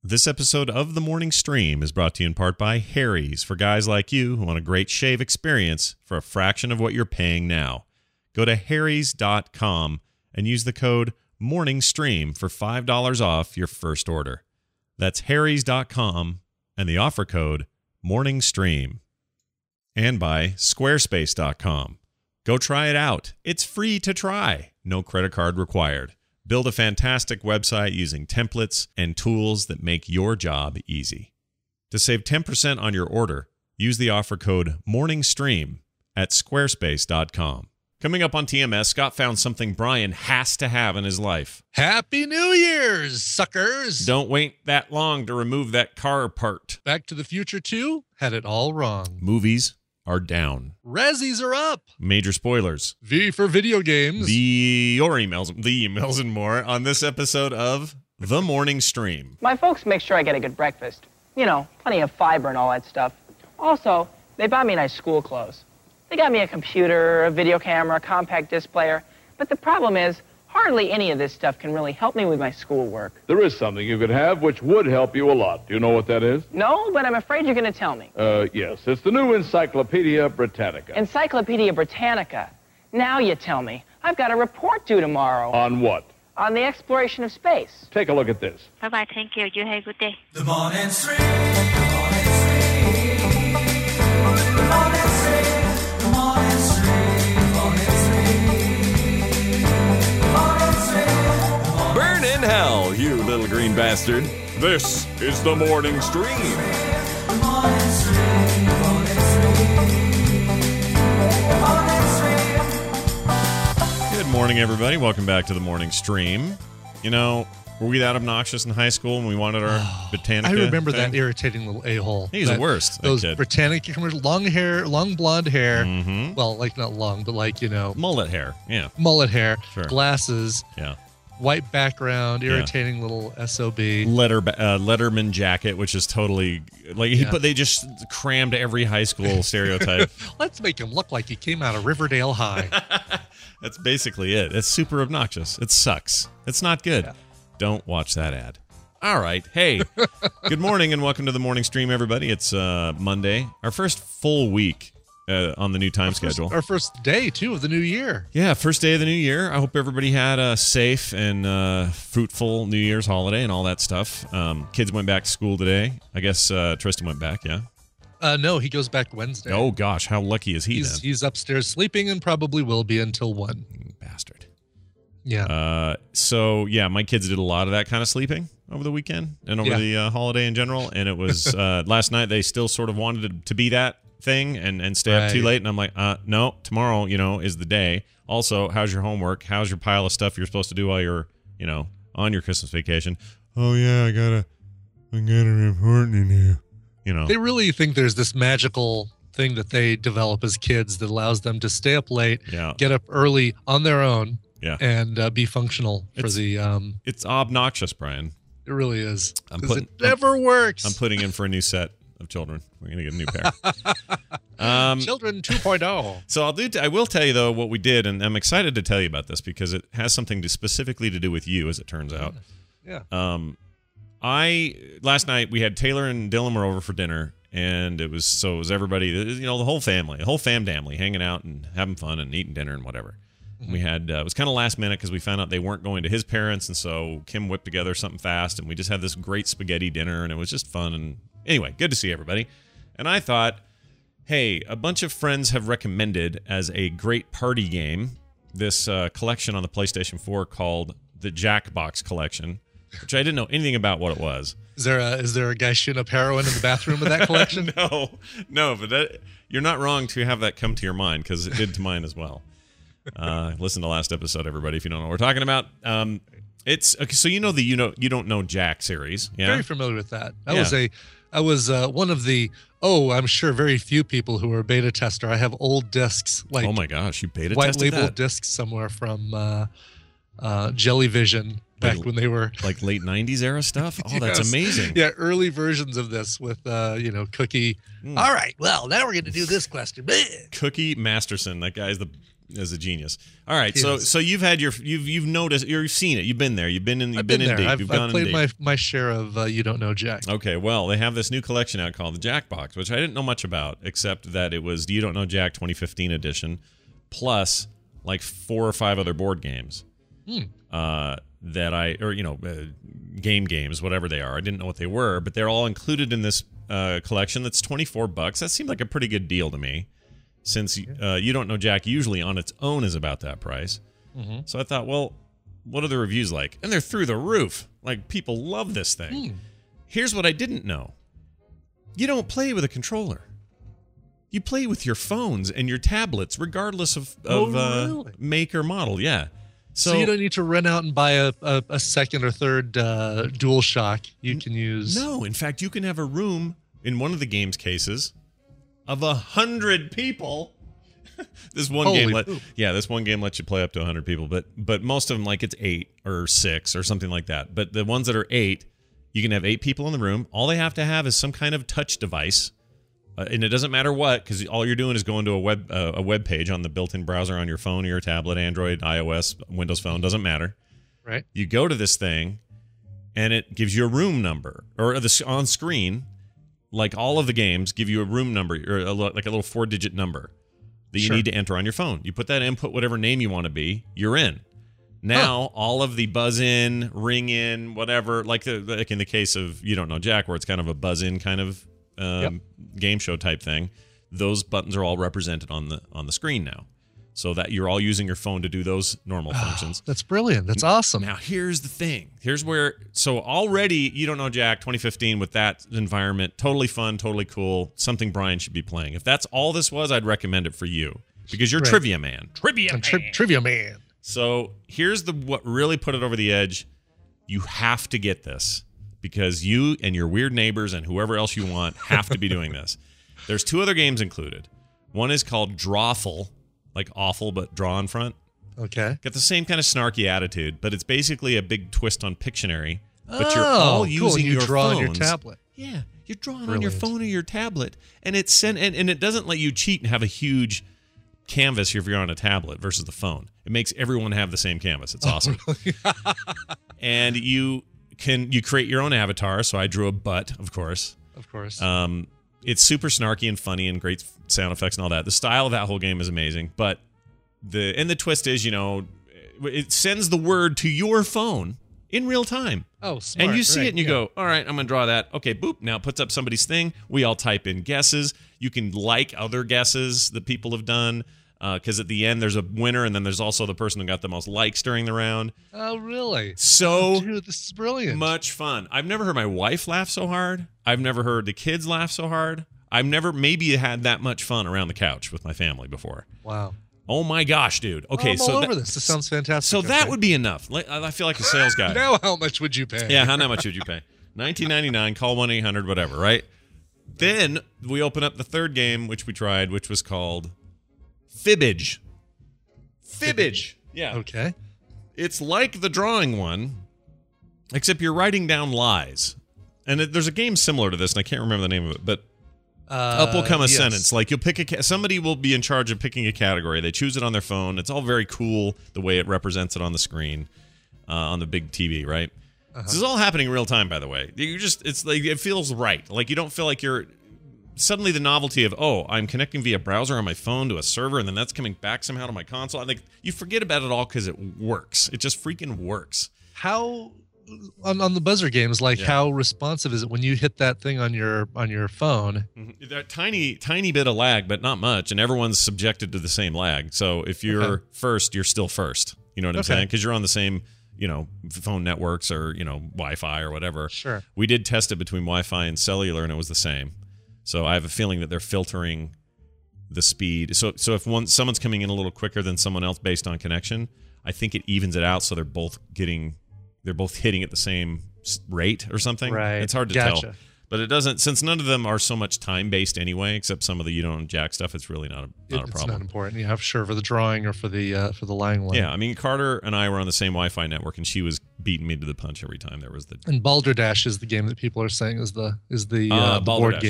This episode of The Morning Stream is brought to you in part by Harry's, for guys like you who want a great shave experience for a fraction of what you're paying now. Go to harrys.com and use the code MORNINGSTREAM for $5 off your first order. That's harrys.com and the offer code MORNINGSTREAM. And by squarespace.com. Go try it out. It's free to try. No credit card required. Build a fantastic website using templates and tools that make your job easy. To save 10% on your order, use the offer code MORNINGSTREAM at squarespace.com. Coming up on TMS, Scott found something Brian has to have in his life. Happy New Year's, suckers! Don't wait that long to remove that car part. Back to the Future 2 had it all wrong. Movies are down. Razzies are up. Major spoilers. V for video games. The emails and more on this episode of The Morning Stream. My folks make sure I get a good breakfast. You know, plenty of fiber and all that stuff. Also, they buy me nice school clothes. They got me a computer, a video camera, a compact disc player. But the problem is, hardly any of this stuff can really help me with my schoolwork. There is something you could have which would help you a lot. Do you know what that is? No, but I'm afraid you're going to tell me. Yes. It's the new Encyclopedia Britannica. Encyclopedia Britannica. Now you tell me. I've got a report due tomorrow. On what? On the exploration of space. Take a look at this. Bye-bye. Thank you. You have a good day. The morning stream. The morning stream. The morning stream. The morning stream. The morning stream. The morning stream. Burn in hell, you little green bastard. This is The Morning Stream. The morning stream. The morning stream. The morning stream. Good morning, everybody. Welcome back to The Morning Stream. You know, were we that obnoxious in high school when we wanted our Britannica? I remember thing? that irritating little a-hole. He's the worst, that Those kid. Britannica commercials, long hair, long blonde hair. Mm-hmm. Well, like not long, but like, you know. Mullet hair, yeah. Mullet hair, Sure. glasses, Yeah. white background, irritating little SOB. Letterman jacket, which is totally like they just crammed every high school stereotype. Let's make him look like he came out of Riverdale High. That's basically it. It's super obnoxious. It sucks. It's not good. Yeah. Don't watch that ad. All right. Hey, good morning and welcome to The Morning Stream, everybody. It's Monday, our first full week on the new time schedule. Our first day, too, of the new year. Yeah, first day of the new year. I hope everybody had a safe and fruitful New Year's holiday and all that stuff. Kids went back to school today. I guess Tristan went back, yeah? No, he goes back Wednesday. Oh, gosh. How lucky is he then? He's upstairs sleeping and probably will be until 1. Bastard. Yeah. So, yeah, my kids did a lot of that kind of sleeping over the weekend and over the holiday in general. And it was last night they still sort of wanted to be that thing and stay up too late. And I'm like, no, tomorrow, is the day. Also, how's your homework? How's your pile of stuff you're supposed to do while you're, on your Christmas vacation? Oh, yeah, I got a report to do. They really think there's this magical thing that they develop as kids that allows them to stay up late, get up early on their own, and be functional for the. It's obnoxious, Brian. It really is. It never works. I'm putting in for a new set of children. We're gonna get a new pair. Children 2.0. So I will tell you though what we did, and I'm excited to tell you about this because it has something specifically to do with you, as it turns out. Yeah. Last night we had Taylor and Dylan were over for dinner, and it was everybody, the whole family, the whole family hanging out and having fun and eating dinner and whatever. Mm-hmm. We had it was kind of last minute because we found out they weren't going to his parents, and so Kim whipped together something fast, and we just had this great spaghetti dinner, and it was just fun. And anyway, good to see everybody. And I thought, hey, a bunch of friends have recommended as a great party game this collection on the PlayStation 4 called the Jackbox Collection, which I didn't know anything about what it was. Is there a guy shooting up heroin in the bathroom of that collection? No, but you're not wrong to have that come to your mind because it did to mine as well. Listen to last episode, everybody, if you don't know what we're talking about. It's okay, so you don't know Jack series, yeah? Very familiar with that. I was one of the I'm sure very few people who are beta tester. I have old discs like oh my gosh, you beta white tested label that? Discs somewhere from Jellyvision back when they were like late 90s era stuff. Oh, that's Yes. amazing. Yeah, early versions of this with Cookie. All right, well now we're going to do this question. Cookie Masterson, that guy's the as a genius. All right, He is. so you've had you've noticed, you've seen it, you've been there, you've been in I've been in there. deep, I've you've gone in played deep. my share of You Don't Know Jack. Okay, well, they have this new collection out called the Jackbox, which I didn't know much about, except that it was the You Don't Know Jack 2015 edition, plus like 4 or 5 other board games game games, whatever they are. I didn't know what they were, but they're all included in this collection that's $24. That seemed like a pretty good deal to me, since You Don't Know Jack usually on its own is about that price. Mm-hmm. So I thought, well, what are the reviews like? And they're through the roof. Like, people love this thing. Here's what I didn't know. You don't play with a controller. You play with your phones and your tablets, regardless of really? make or model. Yeah. So you don't need to rent out and buy a second or third DualShock. You can use... No, in fact, you can have a room, in one of the game's cases, of 100 people. This one Holy game poop. this one game lets you play up to 100 people, but most of them, like, it's 8 or 6 or something like that. But the ones that are 8, you can have 8 people in the room. All they have to have is some kind of touch device. And it doesn't matter what, because all you're doing is going to a web page on the built-in browser on your phone or your tablet, Android, iOS, Windows Phone, doesn't matter. Right. You go to this thing, and it gives you a room number, or on screen, like all of the games, give you a room number, or like a little 4-digit number that you need to enter on your phone. You put that in, put whatever name you want to be, you're in. Now, all of the buzz in, ring in, whatever, like in the case of You Don't Know Jack, where it's kind of a buzz in kind of game show type thing, those buttons are all represented on the screen now, so that you're all using your phone to do those normal functions. That's brilliant. That's awesome. Now here's the thing. Here's where, so already You Don't Know Jack 2015 with that environment, totally fun, totally cool, something Brian should be playing. If that's all this was, I'd recommend it for you, because you're Trivia Man. Trivia Man. So here's what really put it over the edge. You have to get this, because you and your weird neighbors and whoever else you want have to be doing this. There's 2 other games included. One is called Drawful, like awful but draw in front. Okay. Got the same kind of snarky attitude, but it's basically a big twist on Pictionary. But you're all using you your draw phones. on your tablet. Yeah, you're drawing on your phone or your tablet, and it's and it doesn't let you cheat and have a huge canvas if you're on a tablet versus the phone. It makes everyone have the same canvas. It's awesome. And you create your own avatar. So I drew a butt, of course. Of course. It's super snarky and funny and great sound effects and all that. The style of that whole game is amazing. But the twist is, it sends the word to your phone in real time. Oh, smart. And you see it and you go, all right, I'm going to draw that. Okay, boop. Now it puts up somebody's thing. We all type in guesses. You can like other guesses that people have done. Because at the end, there's a winner, and then there's also the person who got the most likes during the round. Oh, really? Dude, this is brilliant. Much fun. I've never heard my wife laugh so hard. I've never heard the kids laugh so hard. I've never maybe had that much fun around the couch with my family before. Wow. Oh, my gosh, dude. Okay, I'm all over this. This sounds fantastic. So that would be enough. I feel like a sales guy. Now how much would you pay? Yeah, how much would you pay? $19.99, call 1-800, whatever, right? Then we open up the third game, which we tried, which was called Fibbage. Yeah. Okay. It's like the drawing one, except you're writing down lies. And there's a game similar to this, and I can't remember the name of it, but up will come a sentence. Like you'll pick somebody will be in charge of picking a category. They choose it on their phone. It's all very cool the way it represents it on the screen, on the big TV, right? This is all happening in real time, by the way. It's like it feels right. Like you don't feel like you're suddenly the novelty of, I'm connecting via browser on my phone to a server, and then that's coming back somehow to my console. Like you forget about it all because it works. It just freaking works. How on the buzzer games, how responsive is it when you hit that thing on your phone? Mm-hmm. That tiny bit of lag, but not much, and everyone's subjected to the same lag. So if you're first, you're still first. You know what I'm saying? Because you're on the same phone networks or Wi-Fi or whatever. Sure. We did test it between Wi-Fi and cellular, and it was the same. So I have a feeling that they're filtering the speed. So if someone's coming in a little quicker than someone else based on connection, I think it evens it out. So they're both hitting at the same rate or something. Right. It's hard to tell. But it doesn't, since none of them are so much time based anyway, except some of the You Don't Know Jack stuff. It's really not a problem. It's not important. You have for the drawing or for the lying one. Yeah, I mean Carter and I were on the same Wi-Fi network, and she was beating me to the punch every time there was the. And Balderdash is the game that people are saying is the board Balderdash. game.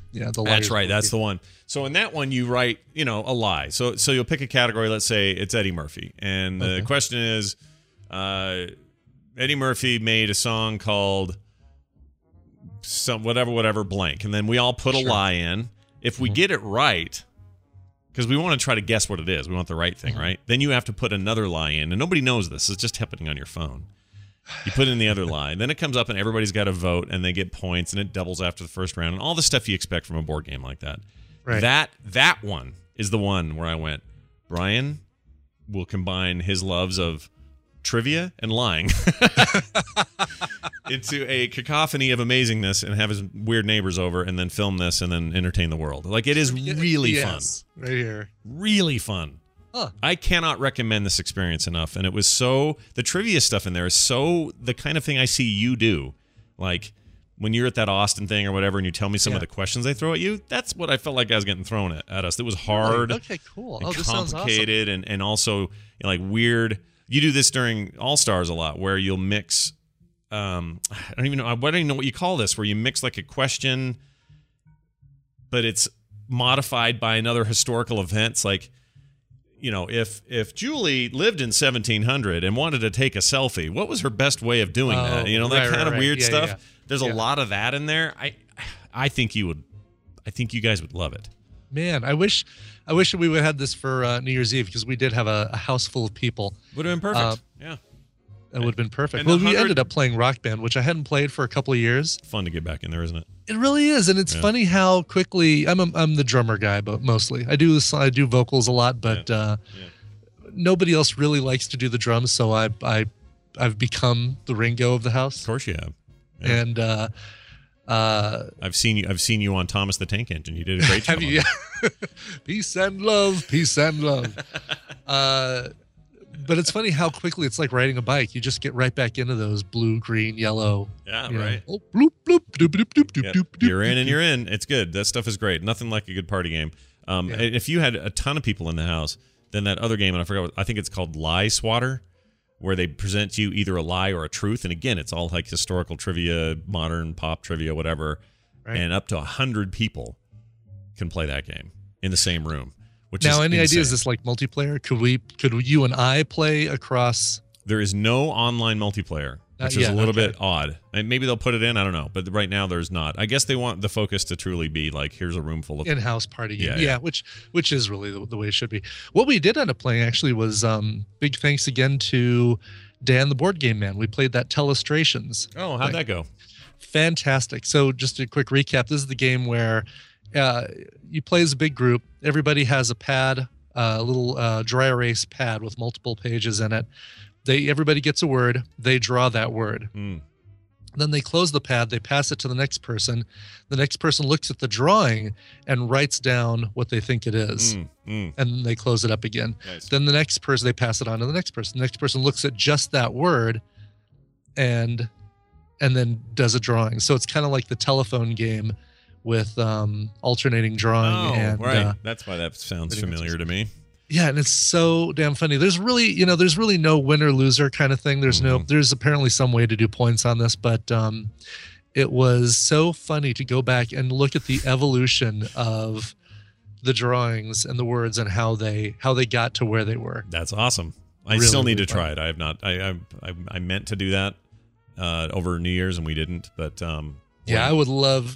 Yeah, the That's Liars right. movie. That's the one. So in that one, you write, a lie. So you'll pick a category. Let's say it's Eddie Murphy, and the question is, Eddie Murphy made a song called some whatever blank, and then we all put a lie in. If we get it right, because we want to try to guess what it is, we want the right thing, right? Then you have to put another lie in, and nobody knows this. It's just happening on your phone. You put in the other lie, then it comes up, and everybody's got to vote, and they get points, and it doubles after the first round, and all the stuff you expect from a board game like that. Right. That one is the one where I went, Brian will combine his loves of trivia and lying into a cacophony of amazingness and have his weird neighbors over and then film this and then entertain the world. Like, it is really fun. Right here. Really fun. Huh. I cannot recommend this experience enough. And it was the trivia stuff in there is so the kind of thing I see you do. Like, when you're at that Austin thing or whatever and you tell me some of the questions they throw at you, that's what I felt like I was getting thrown at us. It was hard. Okay, cool. And this sounds complicated and also like weird. You do this during All-Stars a lot where you'll mix I don't even know what you call this, where you mix like a question but it's modified by another historical event. It's like, if Julie lived in 1700 and wanted to take a selfie, what was her best way of doing that? That kind of weird stuff. Yeah. There's a lot of that in there. I think you guys would love it. Man, I wish we would have had this for New Year's Eve, because we did have a house full of people. Would have been perfect. Yeah. It would have been perfect. And Well, we ended up playing Rock Band, which I hadn't played for a couple of years. Fun to get back in there, isn't it? It really is, and it's funny how quickly I'm the drummer guy, but mostly I do vocals a lot, but nobody else really likes to do the drums, so I've become the Ringo of the house. Of course you have. Yeah. And I've seen you on Thomas the Tank Engine. You did a great job. Peace and love, peace and love. But it's funny how quickly it's like riding a bike. You just get right back into those blue, green, yellow. Yeah, right. Oh, bloop, bloop, doop, doop, doop, doop, doop, You're in and you're in. It's good. That stuff is great. Nothing like a good party game. If you had a ton of people in the house, then that other game, and I think it's called Lie Swatter, where they present you either a lie or a truth. And again, it's all like historical trivia, modern pop trivia, whatever. Right. And up to 100 people can play that game in the same room. Now, any idea, is this like multiplayer? Could you and I play across? There is no online multiplayer, which is a little bit odd. And maybe they'll put it in, I don't know. But right now there's not. I guess they want the focus to truly be like, here's a room full of in-house party game. Yeah, which is really the way it should be. What we did end up playing actually was big thanks again to Dan the Board Game Man. We played that Telestrations. Oh, how'd that go? Fantastic. So just a quick recap. This is the game where you play as a big group. Everybody has a pad, a little dry erase pad with multiple pages in it. Everybody gets a word. They draw that word. Then they close the pad. They pass it to the next person. The next person looks at the drawing and writes down what they think it is. And then they close it up again. Nice. Then the next person, they pass it on to the next person. The next person looks at just that word and then does a drawing. So it's kind of like the telephone game with alternating drawing. Right. That's why that sounds familiar to me. Yeah, and it's so damn funny. There's really no winner loser kind of thing. There's apparently some way to do points on this, but it was so funny to go back and look at the evolution of the drawings and the words and how they got to where they were. That's awesome. I still need to try it. I have not. I meant to do that over New Year's and we didn't, but yeah, I would love,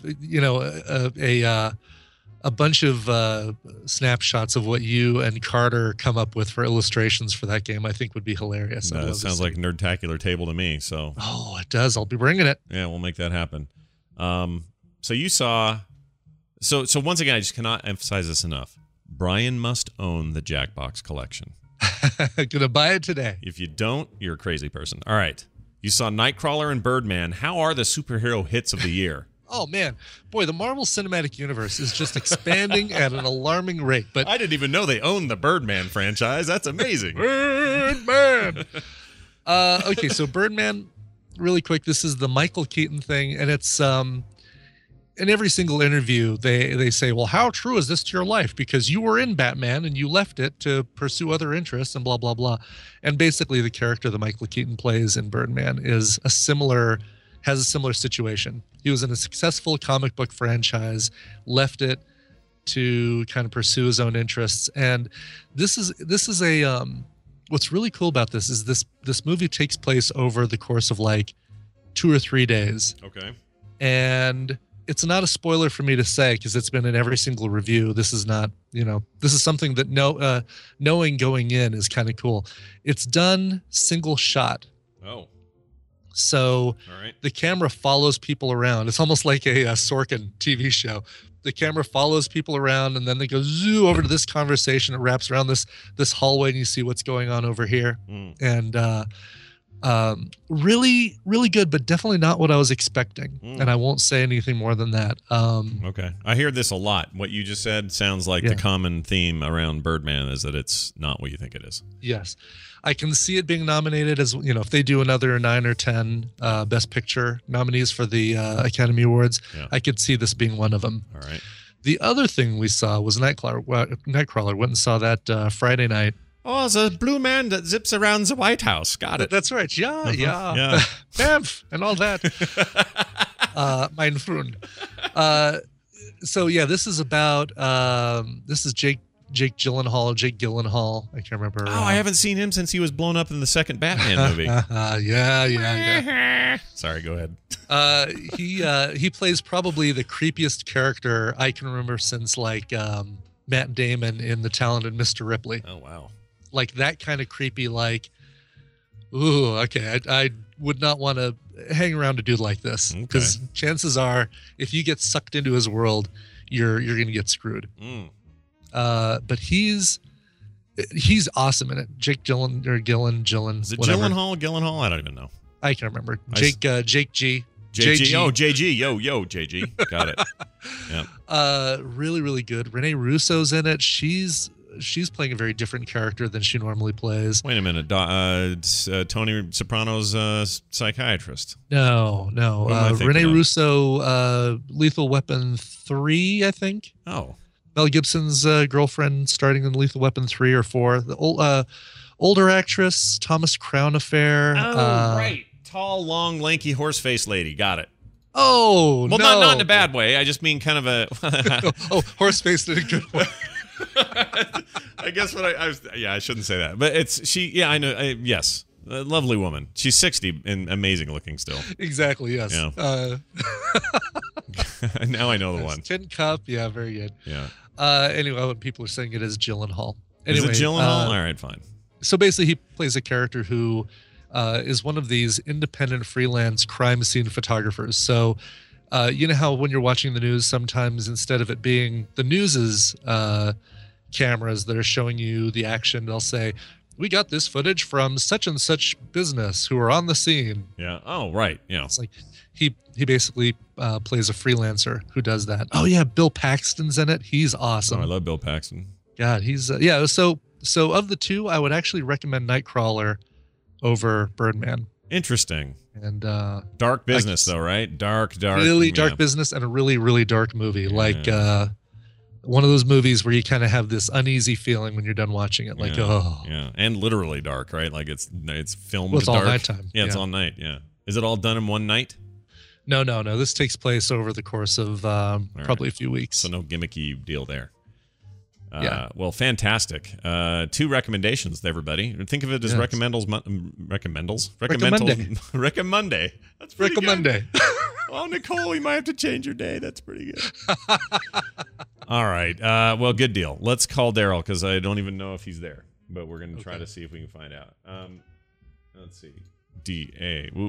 a bunch of snapshots of what you and Carter come up with for illustrations for that game. I think would be hilarious. That sounds like Nerdtacular Table to me. So it does. I'll be bringing it. Yeah, we'll make that happen. So you saw. So once again, I just cannot emphasize this enough. Brian must own the Jackbox collection. Gonna buy it today. If you don't, you're a crazy person. All right. You saw Nightcrawler and Birdman. How are the superhero hits of the year? Oh, man. Boy, the Marvel Cinematic Universe is just expanding at an alarming rate. But I didn't even know they owned the Birdman franchise. That's amazing. Birdman! Okay, so Birdman, really quick, this is the Michael Keaton thing. And it's in every single interview, they say, well, how true is this to your life? Because you were in Batman and you left it to pursue other interests and blah, blah, blah. And basically the character that Michael Keaton plays in Birdman is a similar has a similar situation. He was in a successful comic book franchise, left it to kind of pursue his own interests. And this is a what's really cool about this is this movie takes place over the course of like 2 or 3 days. Okay. And it's not a spoiler for me to say because it's been in every single review. This is not, this is something that knowing going in is kind of cool. It's done single shot. Oh. So All right. the camera follows people around. It's almost like a Sorkin TV show. The camera follows people around, and then they go zoo over to this conversation. It wraps around this hallway, and you see what's going on over here. And really, really good, but definitely not what I was expecting. And I won't say anything more than that. Okay. I hear this a lot. What you just said sounds like the common theme around Birdman is that it's not what you think it is. Yes. I can see it being nominated as, if they do another 9 or 10 Best Picture nominees for the Academy Awards, I could see this being one of them. All right. The other thing we saw was Nightcrawler. Went and saw that Friday night. Oh, it's a blue man that zips around the White House. Got it. That's right. Yeah. Bamf and all that. Mein Freund. So yeah, this is about this is Jake Gyllenhaal. I can't remember. Oh, I haven't seen him since he was blown up in the second Batman movie. Yeah. Sorry, go ahead. He plays probably the creepiest character I can remember since like Matt Damon in The Talented Mr. Ripley. Oh wow. Like that kind of creepy, like, ooh, okay. I would not want to hang around a dude like this because chances are, if you get sucked into his world, you're going to get screwed. But he's awesome in it. Jake Gyllen. Is it whatever. Gyllenhaal? I don't even know. I can't remember. Jake G. JG. Oh, JG. Yo, JG. Got it. Yeah. Really, really good. Renee Russo's in it. She's playing a very different character than she normally plays. Wait a minute. Tony Soprano's psychiatrist. No. Renee Russo, Lethal Weapon 3, I think. Oh. Mel Gibson's girlfriend starting in Lethal Weapon 3 or 4. The older actress, Thomas Crown Affair. Oh, right. Tall, long, lanky, horse-faced lady. Got it. Oh, well, no. not in a bad way. I just mean kind of a... horse-faced in a good way. I guess what I shouldn't say that. But it's she. Yeah, I know. Yes. A lovely woman. She's 60 and amazing looking still. Exactly, yes. Yeah. Now I know the one. Tin Cup. Yeah, very good. Yeah. Anyway, when people are saying it is Gyllenhaal. Anyway, is it Gyllenhaal? All right, fine. So basically, he plays a character who is one of these independent freelance crime scene photographers. So, you know how when you're watching the news, sometimes instead of it being the news's cameras that are showing you the action, they'll say, "We got this footage from such and such business who are on the scene." Yeah. Oh, right. Yeah. It's like he basically plays a freelancer who does that. Oh yeah, Bill Paxton's in it. He's awesome. Oh, I love Bill Paxton. God, he's yeah. So of the two, I would actually recommend Nightcrawler over Birdman. Interesting. And dark business though, right? Dark. Really dark business and a really, really dark movie. Like one of those movies where you kind of have this uneasy feeling when you're done watching it. Like, yeah, and literally dark, right? Like it's filmed well, it's dark. all nighttime. Yeah, it's all night. Yeah. Is it all done in one night? No. This takes place over the course of probably a few weeks. So no gimmicky deal there. Yeah. Well, fantastic. 2 recommendations to everybody. Think of it as recommendals. Recommende. That's pretty good. Oh, Nicole, we might have to change your day. That's pretty good. All right. Well, good deal. Let's call Daryl because I don't even know if he's there, but we're going to try to see if we can find out. Let's see. D-A-R-R.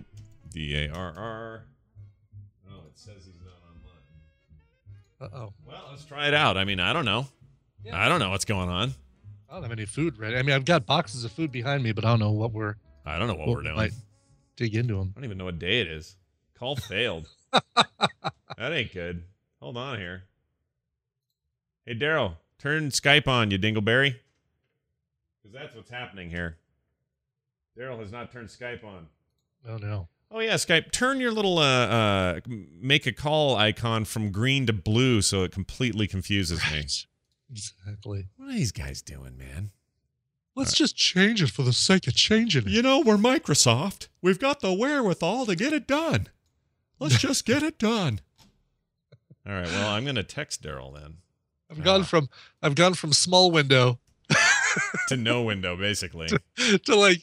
Oh, it says he's not online. Uh-oh. Well, let's try it out. I mean, I don't know. Yeah. I don't know what's going on. I don't have any food ready. I mean, I've got boxes of food behind me, but I don't know what we're doing. Might dig into them. I don't even know what day it is. Call failed. That ain't good. Hold on here. Hey, Daryl, turn Skype on, you dingleberry. Because that's what's happening here. Daryl has not turned Skype on. Oh, no. Oh, yeah, Skype. Turn your little make a call icon from green to blue so it completely confuses me. Exactly. What are these guys doing, man? Let's just change it for the sake of changing it. You know, we're Microsoft. We've got the wherewithal to get it done. Let's just get it done. All right. Well, I'm going to text Daryl then. I've gone from small window To no window, basically. to like,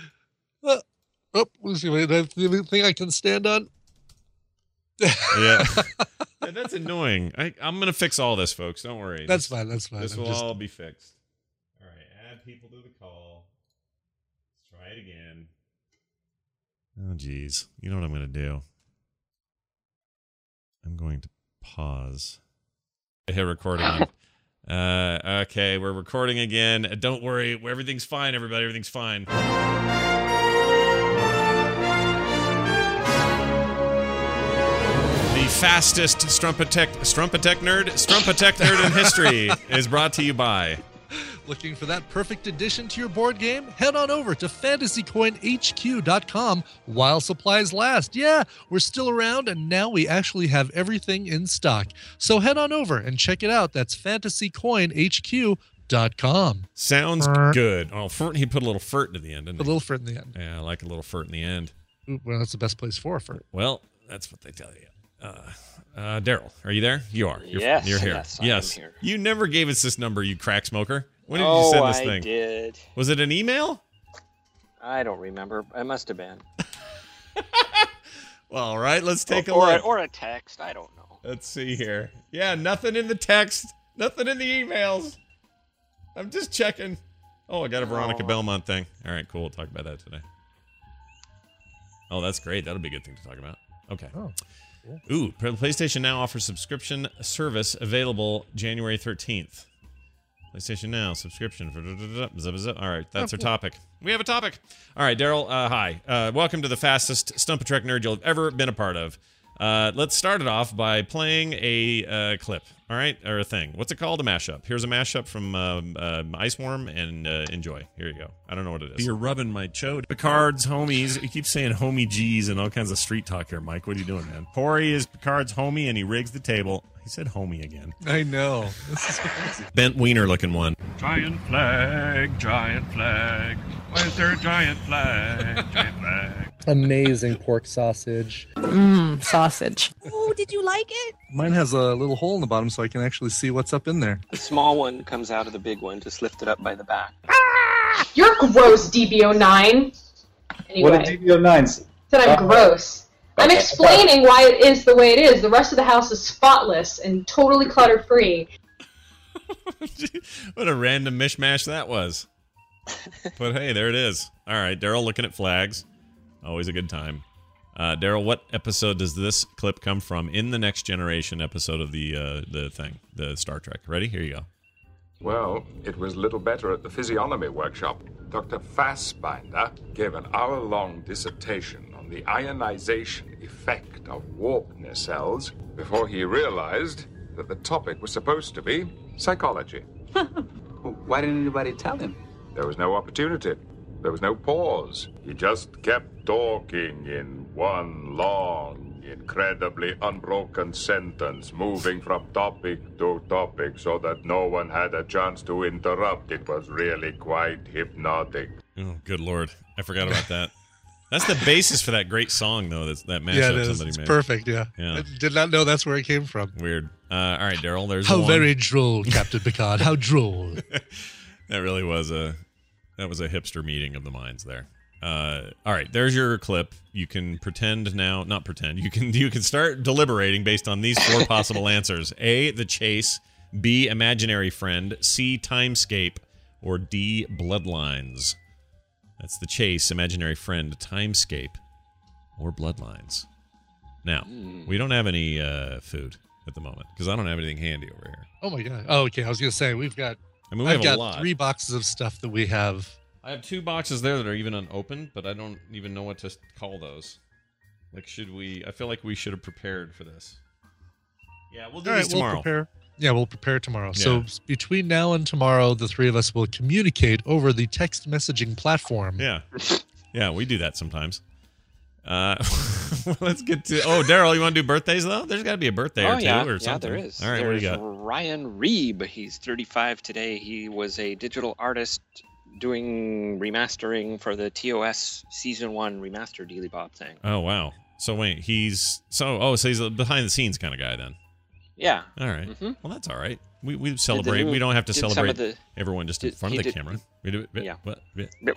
let's see, wait, the thing I can stand on. Yeah. Yeah, that's annoying. I'm going to fix all this, folks. Don't worry. That's fine. That's fine. This will all be fixed. All right. Add people to the call. Let's try it again. Oh, geez. You know what I'm going to do? I'm going to pause. I hit recording on. Okay, we're recording again. Don't worry. Everything's fine, everybody. Everything's fine. The fastest Strumpatech nerd in history is brought to you by. Looking for that perfect addition to your board game? Head on over to fantasycoinhq.com while supplies last. Yeah, we're still around, and now we actually have everything in stock. So head on over and check it out. That's fantasycoinhq.com. Sounds good. Oh, he put a little furt to the end, didn't A he? little furt in the end. Yeah, I like a little furt in the end. Ooh, well, that's the best place for a furt. Well, that's what they tell you. Daryl, are you there? You are. You're here. Yes, I am here. You never gave us this number, you crack smoker. When did you send this thing? I did. Was it an email? I don't remember. It must have been. Well, all right, let's take a look. Or a text. I don't know. Let's see here. Yeah, nothing in the text. Nothing in the emails. I'm just checking. Oh, I got a Veronica Belmont thing. All right, cool. We'll talk about that today. Oh, that's great. That'll be a good thing to talk about. Okay. Oh. Ooh, PlayStation Now offers subscription service available January 13th. PlayStation Now subscription for all right, that's our topic. We have a topic. All right, Daryl, hi. Welcome to the fastest Stumpatrek nerd you'll have ever been a part of. Let's start it off by playing a clip, all right, or a thing. What's it called? A mashup. Here's a mashup from Iceworm, and enjoy. Here you go. I don't know what it is. You're rubbing my chode. Picard's homies. You keep saying homie G's and all kinds of street talk here, Mike. What are you doing, man? Pori is Picard's homie, and he rigs the table. He said homie again. I know. This is crazy. Bent wiener looking one. Giant flag, giant flag. Why is there a giant flag? Giant flag. Amazing pork sausage. Sausage. Oh, did you like it? Mine has a little hole in the bottom so I can actually see what's up in there. The small one comes out of the big one, just lifted up by the back. You're gross, DB09. Anyway, What did DB09 say? said I'm gross. I'm Okay. explaining why it is the way it is. The rest of the house is spotless and totally clutter-free. What a random mishmash that was. But hey, there it is. All right, Daryl looking at flags. Always a good time. Daryl, what episode does this clip come from in the Next Generation episode of the thing, the Star Trek? Ready? Here you go. Well, it was little better at the physiognomy workshop. Dr. Fassbinder gave an hour-long dissertation on the ionization effect of warp nacelles before he realized that the topic was supposed to be psychology. Why didn't anybody tell him? There was no opportunity. There was no pause. He just kept talking in one long, incredibly unbroken sentence, moving from topic to topic so that no one had a chance to interrupt. It was really quite hypnotic. Oh, good Lord. I forgot about that. That's the basis for that great song, though, that mashup Yeah, it is. somebody It's made. perfect, yeah. Yeah. I did not know that's where it came from. Weird. All right, Daryl, there's How one. very droll, Captain Picard. How droll. That really was a hipster meeting of the minds there. All right, there's your clip. You can pretend now, not pretend. You can start deliberating based on these four possible answers: A, the chase; B, imaginary friend; C, timescape; or D, bloodlines. That's the chase, imaginary friend, timescape, or bloodlines. Now, we don't have any food at the moment because I don't have anything handy over here. Oh my god. Oh, okay. I was gonna say we've got. I mean, we I've have a got lot. 3 boxes of stuff that we have. I have 2 boxes there that are even unopened, but I don't even know what to call those. Like, I feel like we should have prepared for this. Yeah, we'll do All these right, tomorrow. We'll prepare tomorrow. Yeah. So between now and tomorrow, the 3 of us will communicate over the text messaging platform. Yeah. Yeah, we do that sometimes. Let's get to... Oh, Daryl, you want to do birthdays, though? There's got to be a birthday or two or something. Yeah, there is. All right, what do you got? Ryan Reeb. He's 35 today. He was a digital artist doing remastering for the TOS Season 1 remaster Dealy Bob thing. Oh, wow. So wait, he's so he's a behind the scenes kind of guy then. Yeah. All right. Mhm. Well, that's all right. We celebrate. We don't have to celebrate everyone just in front of the camera. We do it. Yeah. What?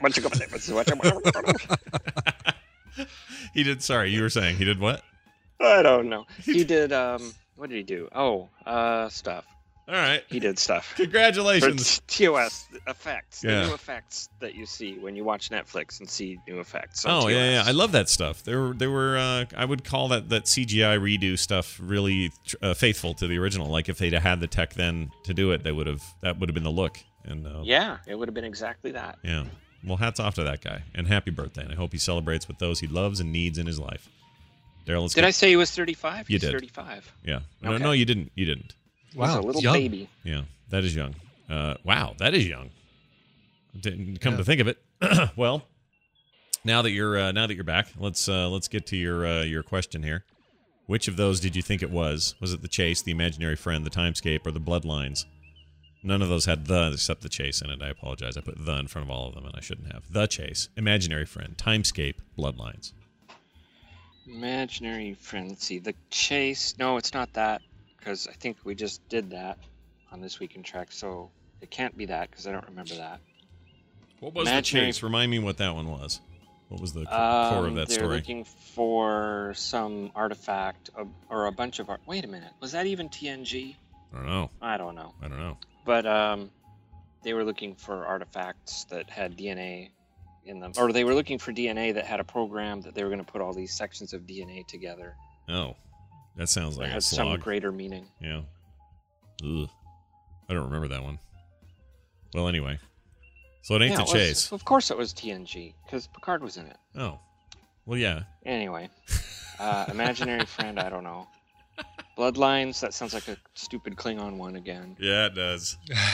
I He did. Sorry, you were saying he did what? don't know. He did. What did he do? Stuff. All right. He did stuff. Congratulations. For TOS effects. Yeah. The new effects that you see when you watch Netflix and see new effects. Oh on yeah, TOS. I love that stuff. They were. I would call that CGI redo stuff really faithful to the original. Like if they'd had the tech then to do it, that would have been the look. And Yeah, it would have been exactly that. yeah. Well, hats off to that guy, and happy birthday. And I hope he celebrates with those he loves and needs in his life. Daryl, Did I say he was 35? You He's did. 35. Yeah. Okay. No, you didn't. You didn't. He's a little young. baby. Yeah, that is young. Wow, that is young. Didn't come to think of it. Well, now that you're back, let's get to your question here. Which of those did you think it was? Was it the chase, the imaginary friend, the timescape, or the bloodlines? None of those had the except the chase in it. I apologize. I put the in front of all of them, and I shouldn't have. The chase, imaginary friend, timescape, bloodlines. Imaginary friend. Let's see. The chase. No, it's not that, because I think we just did that on This Week in Trek, so it can't be that, because I don't remember that. What was the chase? Remind me what that one was. What was the core of that they're story? looking for some artifact or a bunch of art. Wait a minute. Was that even TNG? I don't know. I don't know. But they were looking for artifacts that had DNA in them, or they were looking for DNA that had a program that they were going to put all these sections of DNA together. Oh, that sounds like It a had slog. some greater meaning. Yeah. Ugh. I don't remember that one. Well, anyway. So it ain't the chase. Of course it was TNG, because Picard was in it. Oh. Well, yeah. Anyway. Imaginary friend, I don't know. Bloodlines, that sounds like a stupid Klingon one again. Yeah, it does.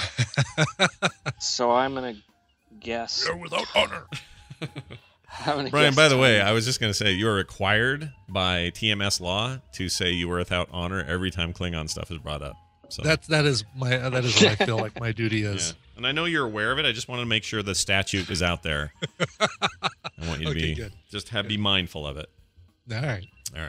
So I'm going to guess... You're without honor. Brian, Brian, by the way, I was just going to say, you're required by TMS law to say you were without honor every time Klingon stuff is brought up. So that is what I feel like my duty is. Yeah. And I know you're aware of it. I just wanted to make sure the statute is out there. I want you to be good. be mindful of it. All right.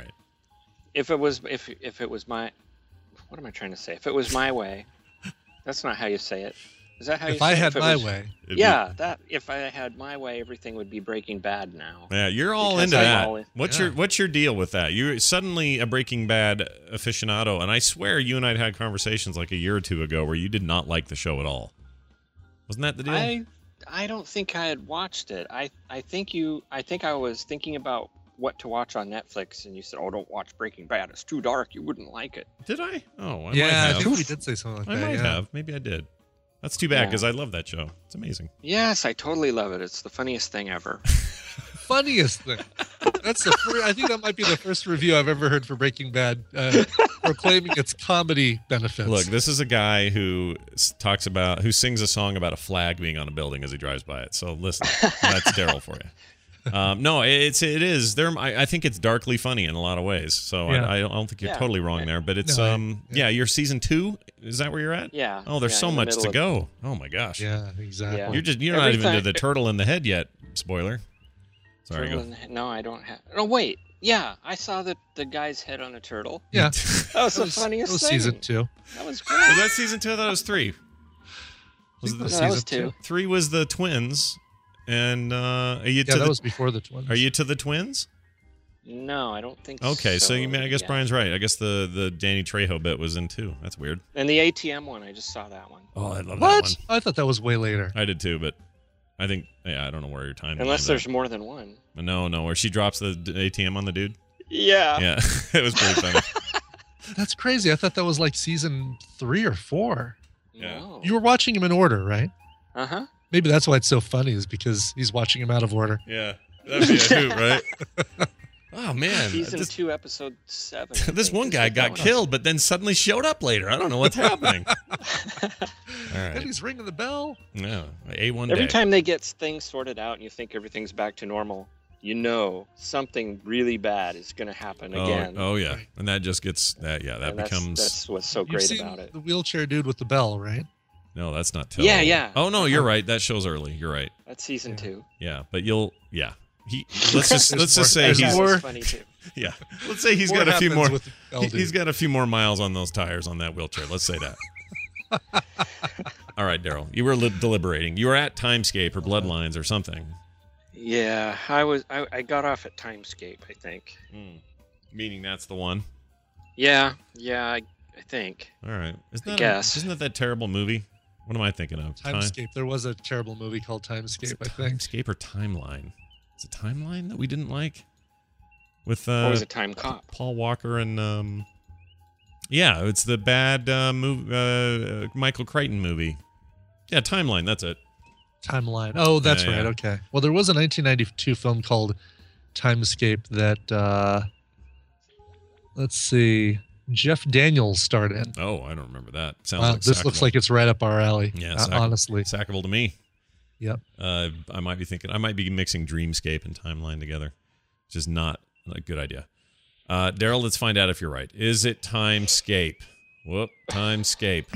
If it was my, what am I trying to say? If it was my way, that's not how you say it. Is that how you If say I it? had my way. Yeah, if I had my way, everything would be Breaking Bad now. Yeah, you're all Because into I'm that. all What's your deal with that? You're suddenly a Breaking Bad aficionado, and I swear you and I had conversations like a year or two ago where you did not like the show at all. Wasn't that the deal? I don't think I had watched it. I think I was thinking about what to watch on Netflix, and you said, "Oh, don't watch Breaking Bad. It's too dark. You wouldn't like it." Did I? Oh, I might Yeah, have. I think we did say something like I that. might yeah. have. Maybe I did. That's too bad Yeah. because I love that show. It's amazing. Yes, I totally love it. It's the funniest thing ever. Funniest thing. That's the I think that might be the first review I've ever heard for Breaking Bad proclaiming its comedy benefits. Look, this is a guy who who sings a song about a flag being on a building as he drives by it. So listen, that's Daryl for you. No, it is. I think it's darkly funny in a lot of ways. So Yeah. I don't think you're totally wrong there. But it's you're season 2. Is that where you're at? Yeah. Oh, there's Yeah, so in the much to middle go. Oh my gosh. Yeah, exactly. Yeah. You're not Every even to time- the turtle in the head yet. Spoiler. Sorry, go. No, I don't have. No, wait. Yeah, I saw the guy's head on a turtle. Yeah. That was the funniest That was thing. season 2. That was great. Was that season 2? I thought it was 3. Was it No, that was season 2. 3 was the twins. And are you Yeah, to that was before the twins. Are you to the twins? No, I don't think Okay, so so. I guess Yeah. Brian's right. I guess the Danny Trejo bit was in 2. That's weird. And the ATM one, I just saw that one. Oh, I love What? that I thought that was way later. one. I did too, but I think I don't know where your time. Unless there's more than one. No, where she drops the ATM on the dude. Yeah. Yeah, it was pretty funny. That's crazy. I thought that was like season 3 or 4. Yeah. No. You were watching him in order, right? Uh-huh. Maybe that's why it's so funny, is because he's watching him out of order. Yeah, that'd be a hoot, right? Oh man, Season 2, episode 7. I this think, one is guy what that got one killed, but then suddenly showed up later. I don't know what's happening. All And right, he's ringing the bell. no, A1 Every day. time they get things sorted out and you think everything's back to normal, you know something really bad is going to happen again. Oh yeah, and that just gets that. Yeah, that And becomes. that's what's so You've great seen about it. the wheelchair dude with the bell, right? No, that's not till. Yeah, yeah. Oh no, you're right. That show's early. You're right. That's season Yeah. 2. Yeah, but let's just say There's he's more. That's funny too. Yeah. Let's say he's More got a few happens more. with LD. He's got a few more miles on those tires on that wheelchair. Let's say that. All right, Daryl. You were deliberating. You were at Timescape or Bloodlines or something. Yeah, I got off at Timescape, I think. Meaning that's the one. Yeah, I think. All right. I guess. Isn't that terrible movie? What am I thinking of? Timescape. There was a terrible movie called Timescape, I think. Timescape or Timeline? Is it Timeline that we didn't like? With Or was it Time Cop? Paul Walker and yeah, it's the bad Michael Crichton movie. Yeah, Timeline. That's it. Timeline. Oh, that's Yeah, right. yeah. Okay. Well, there was a 1992 film called Timescape that, let's see, Jeff Daniels starred in. Oh, I don't remember that. Sounds like this looks Sackable. like it's right up our alley. Yeah, honestly. Sackable to me. Yep. I might be mixing Dreamscape and Timeline together, which is not a good idea. Daryl, let's find out if you're right. Is it Timescape? Whoop, Timescape.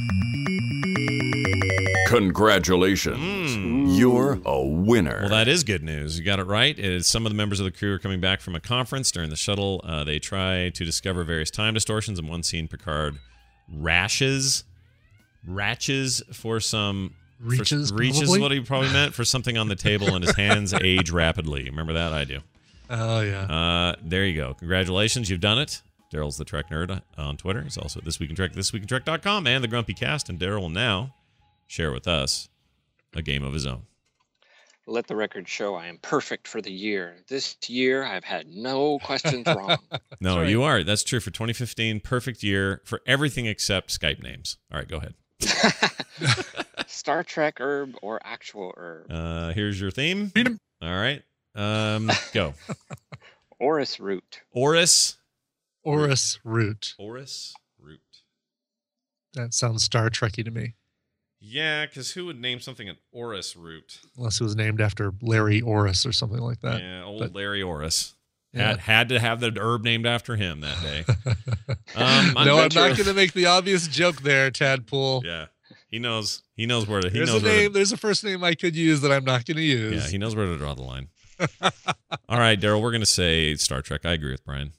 Congratulations. You're a winner. Well, that is good news. You got it right. Some of the members of the crew are coming back from a conference during the shuttle. They try to discover various time distortions. In one scene, Picard ratches for some... Reaches, Reaches is probably? what he probably meant, for something on the table, and his hands age rapidly. Remember that? I do. Oh, yeah. There you go. Congratulations. You've done it. Daryl's the Trek Nerd on Twitter. He's also at This Week in Trek, thisweekintrek.com, and the Grumpy Cast. And Daryl will now share with us a game of his own. Let the record show I am perfect for the year. This year, I've had no questions wrong. No, you are. That's true for 2015. Perfect year for everything except Skype names. All right, go ahead. Star Trek herb or actual herb? Here's your theme. All right. Go. Orris root. Orris root. Orris root. That sounds Star Trekky to me. Yeah, because who would name something an Orris root? Unless it was named after Larry Orris or something like that. Yeah, old Larry Orris. Yeah. Had to have the herb named after him that day. I'm not going to make the obvious joke there, Tadpole. Yeah, he knows where to. There's a first name I could use that I'm not going to use. Yeah, he knows where to draw the line. All right, Daryl, we're going to say Star Trek. I agree with Brian.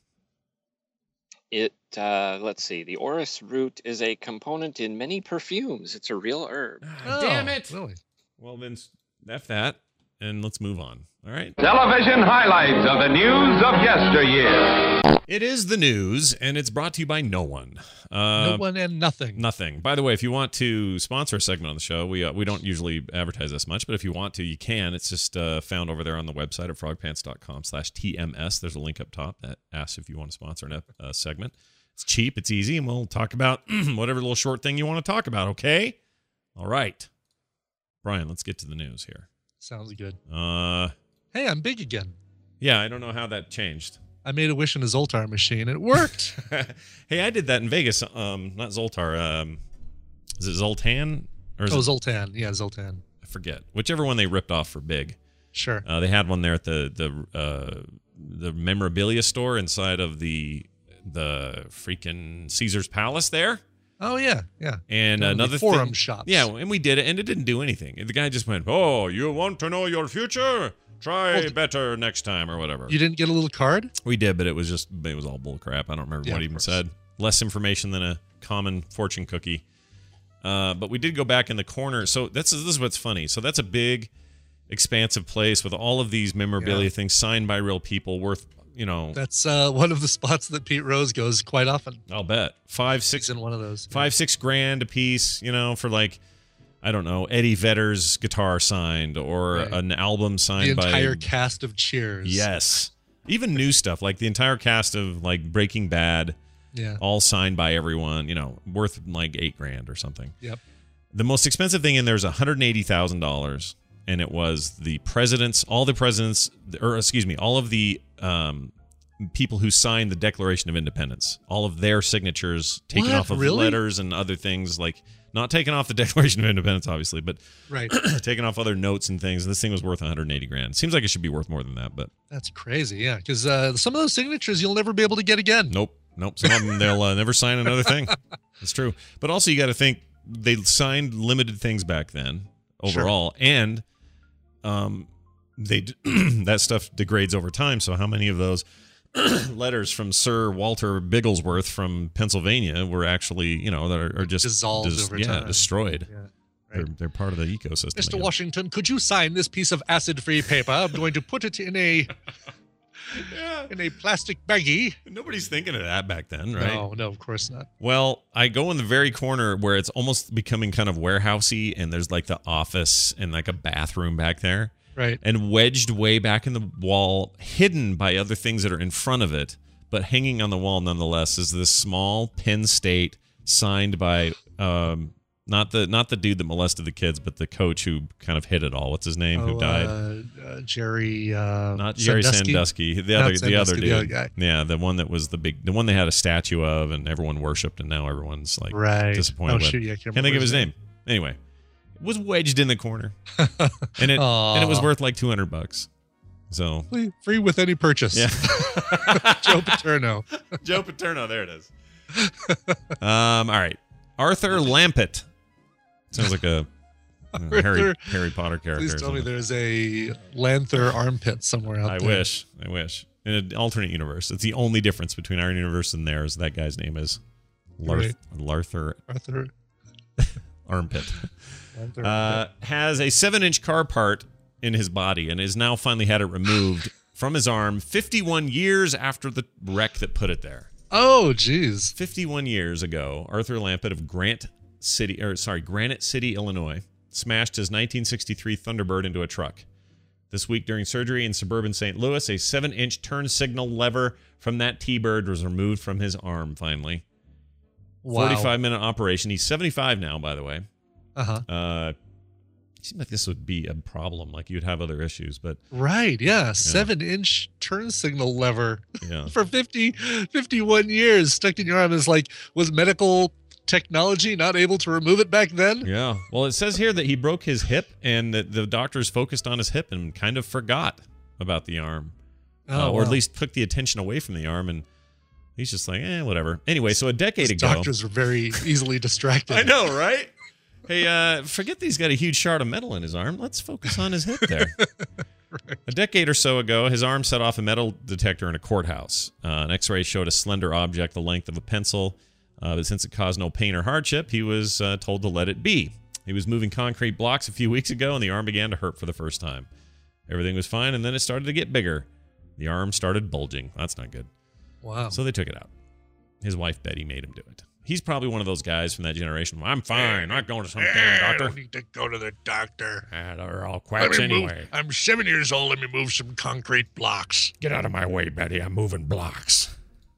Let's see. The orris root is a component in many perfumes. It's a real herb. Damn it! Really? Well, then F that, and let's move on. All right. Television highlights of the news of yesteryear. It is the news, and it's brought to you by no one. No one and nothing. Nothing. By the way, if you want to sponsor a segment on the show, we don't usually advertise this much, but if you want to, you can. It's just found over there on the website at frogpants.com/TMS. There's a link up top that asks if you want to sponsor a segment. It's cheap, it's easy, and we'll talk about whatever little short thing you want to talk about, okay? All right. Brian, let's get to the news here. Sounds good. Hey, I'm big again. Yeah, I don't know how that changed. I made a wish in a Zoltar machine. It worked. Hey, I did that in Vegas. Not Zoltar. Is it Zoltan? Or is it Zoltan. Yeah, Zoltan. I forget. Whichever one they ripped off for big. Sure. They had one there at the memorabilia store inside of the freaking Caesar's Palace there. Oh, yeah, yeah. And One of the another forum thing, shops. Yeah, and we did it, and it didn't do anything. The guy just went, "Oh, you want to know your future? Try better next time," or whatever. You didn't get a little card? We did, but it was all bull crap. I don't remember what he even said. Less information than a common fortune cookie. But we did go back in the corner. So this is what's funny. So that's a big, expansive place with all of these memorabilia things signed by real people worth, That's one of the spots that Pete Rose goes quite often. I'll bet. He's in one of those. $5-6 grand a piece, for like, I don't know, Eddie Vedder's guitar signed or an album signed by the entire cast of Cheers. Yes. Even new stuff, like the entire cast of like Breaking Bad. Yeah. All signed by everyone, worth like $8 grand or something. Yep. The most expensive thing in there is $180,000, and it was all of the people who signed the Declaration of Independence, all of their signatures taken off of letters and other things, like not taken off the Declaration of Independence, obviously, but taken off other notes and things. This thing was worth $180 grand. Seems like it should be worth more than that, but that's crazy. Yeah, because some of those signatures you'll never be able to get again. Nope. Some of them they'll never sign another thing. That's true. But also you got to think they signed limited things back then overall, and that stuff degrades over time. So how many of those letters from Sir Walter Bigglesworth from Pennsylvania were actually, that are just dissolved over time. destroyed. Yeah, right. They're part of the ecosystem. Mr. again. Washington, could you sign this piece of acid-free paper? I'm going to put it in a plastic baggie. Nobody's thinking of that back then, right? No, of course not. Well, I go in the very corner where it's almost becoming kind of warehousey, and there's like the office and like a bathroom back there. Right. And wedged way back in the wall, hidden by other things that are in front of it, but hanging on the wall nonetheless, is this small Penn State signed by not the dude that molested the kids, but the coach who kind of hit it all. What's his name? Who died? Jerry. Not Jerry Sandusky. The other dude. The other guy. Yeah, the one that was the one they had a statue of and everyone worshipped, and now everyone's like disappointed. Oh, with. shoot, yeah, Can't think of his name. Anyway, it was wedged in the corner, and it was worth like $200. So free with any purchase. Yeah. Joe Paterno. Joe Paterno. There it is. All right, Arthur Lampett. Sounds like a Harry Potter character. Please tell me there's a Lanther armpit somewhere out there. I wish. In an alternate universe. It's the only difference between our universe and theirs. That guy's name is Larthur Armpit. Has a 7-inch car part in his body and has now finally had it removed from his arm 51 years after the wreck that put it there. Oh, geez. 51 years ago, Arthur Lampett of Granite City, Illinois, smashed his 1963 Thunderbird into a truck. This week during surgery in suburban St. Louis, a 7-inch turn signal lever from that T-Bird was removed from his arm, finally. Wow. 45-minute operation. He's 75 now, by the way. Uh-huh. It seemed like this would be a problem, like you'd have other issues, but... Right, yeah. 7-inch turn signal lever yeah. for 51 years stuck in your arm. Is like, was medical technology not able to remove it back then? Yeah. Well, it says here that he broke his hip and that the doctors focused on his hip and kind of forgot about the arm. Or at least took the attention away from the arm, and he's just like, whatever. Anyway, so a decade ago... Doctors are very easily distracted. I know, right? Hey, forget that he's got a huge shard of metal in his arm. Let's focus on his hip there. Right. A decade or so ago, his arm set off a metal detector in a courthouse. An X-ray showed a slender object the length of a pencil, but since it caused no pain or hardship, he was told to let it be. He was moving concrete blocks a few weeks ago, and the arm began to hurt for the first time. Everything was fine, and then it started to get bigger. The arm started bulging. That's not good. Wow. So they took it out. His wife, Betty, made him do it. He's probably one of those guys from that generation. I'm fine. Not going to some damn doctor. I don't need to go to the doctor. They're all quacks anyway. I'm 7 years old. Let me move some concrete blocks. Get out of my way, Betty. I'm moving blocks.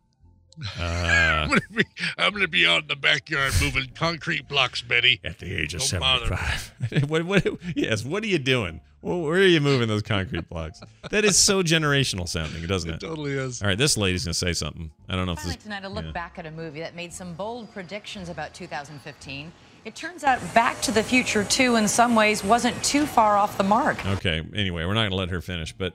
I'm gonna be out in the backyard moving concrete blocks, Betty. At the age of 75. What are you doing? Where are you moving those concrete blocks? That is so generational sounding, doesn't it? It totally is. All right, this lady's going to say something. I don't know if Finally tonight, to look back at a movie that made some bold predictions about 2015. It turns out Back to the Future 2 in some ways wasn't too far off the mark. Okay, anyway, we're not going to let her finish, but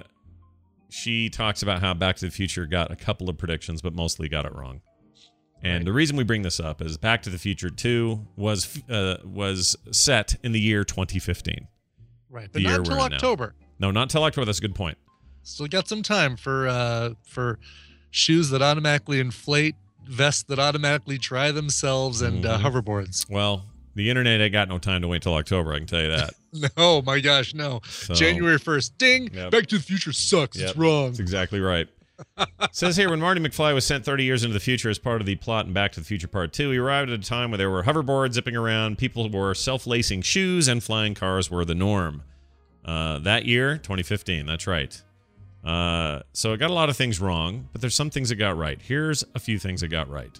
she talks about how Back to the Future got a couple of predictions, but mostly got it wrong. And the reason we bring this up is Back to the Future 2 was set in the year 2015. Right, but not until October. No, not until October. That's a good point. Still got some time for shoes that automatically inflate, vests that automatically dry themselves, and hoverboards. Well, the internet ain't got no time to wait till October, I can tell you that. No, my gosh, no. So, January 1st, ding, yep. Back to the Future sucks. Yep. It's wrong. That's exactly right. Says here, when Marty McFly was sent 30 years into the future as part of the plot in Back to the Future Part 2, he arrived at a time where there were hoverboards zipping around, people wore self-lacing shoes, and flying cars were the norm. That year, 2015, that's right. So it got a lot of things wrong, but there's some things it got right. Here's a few things it got right.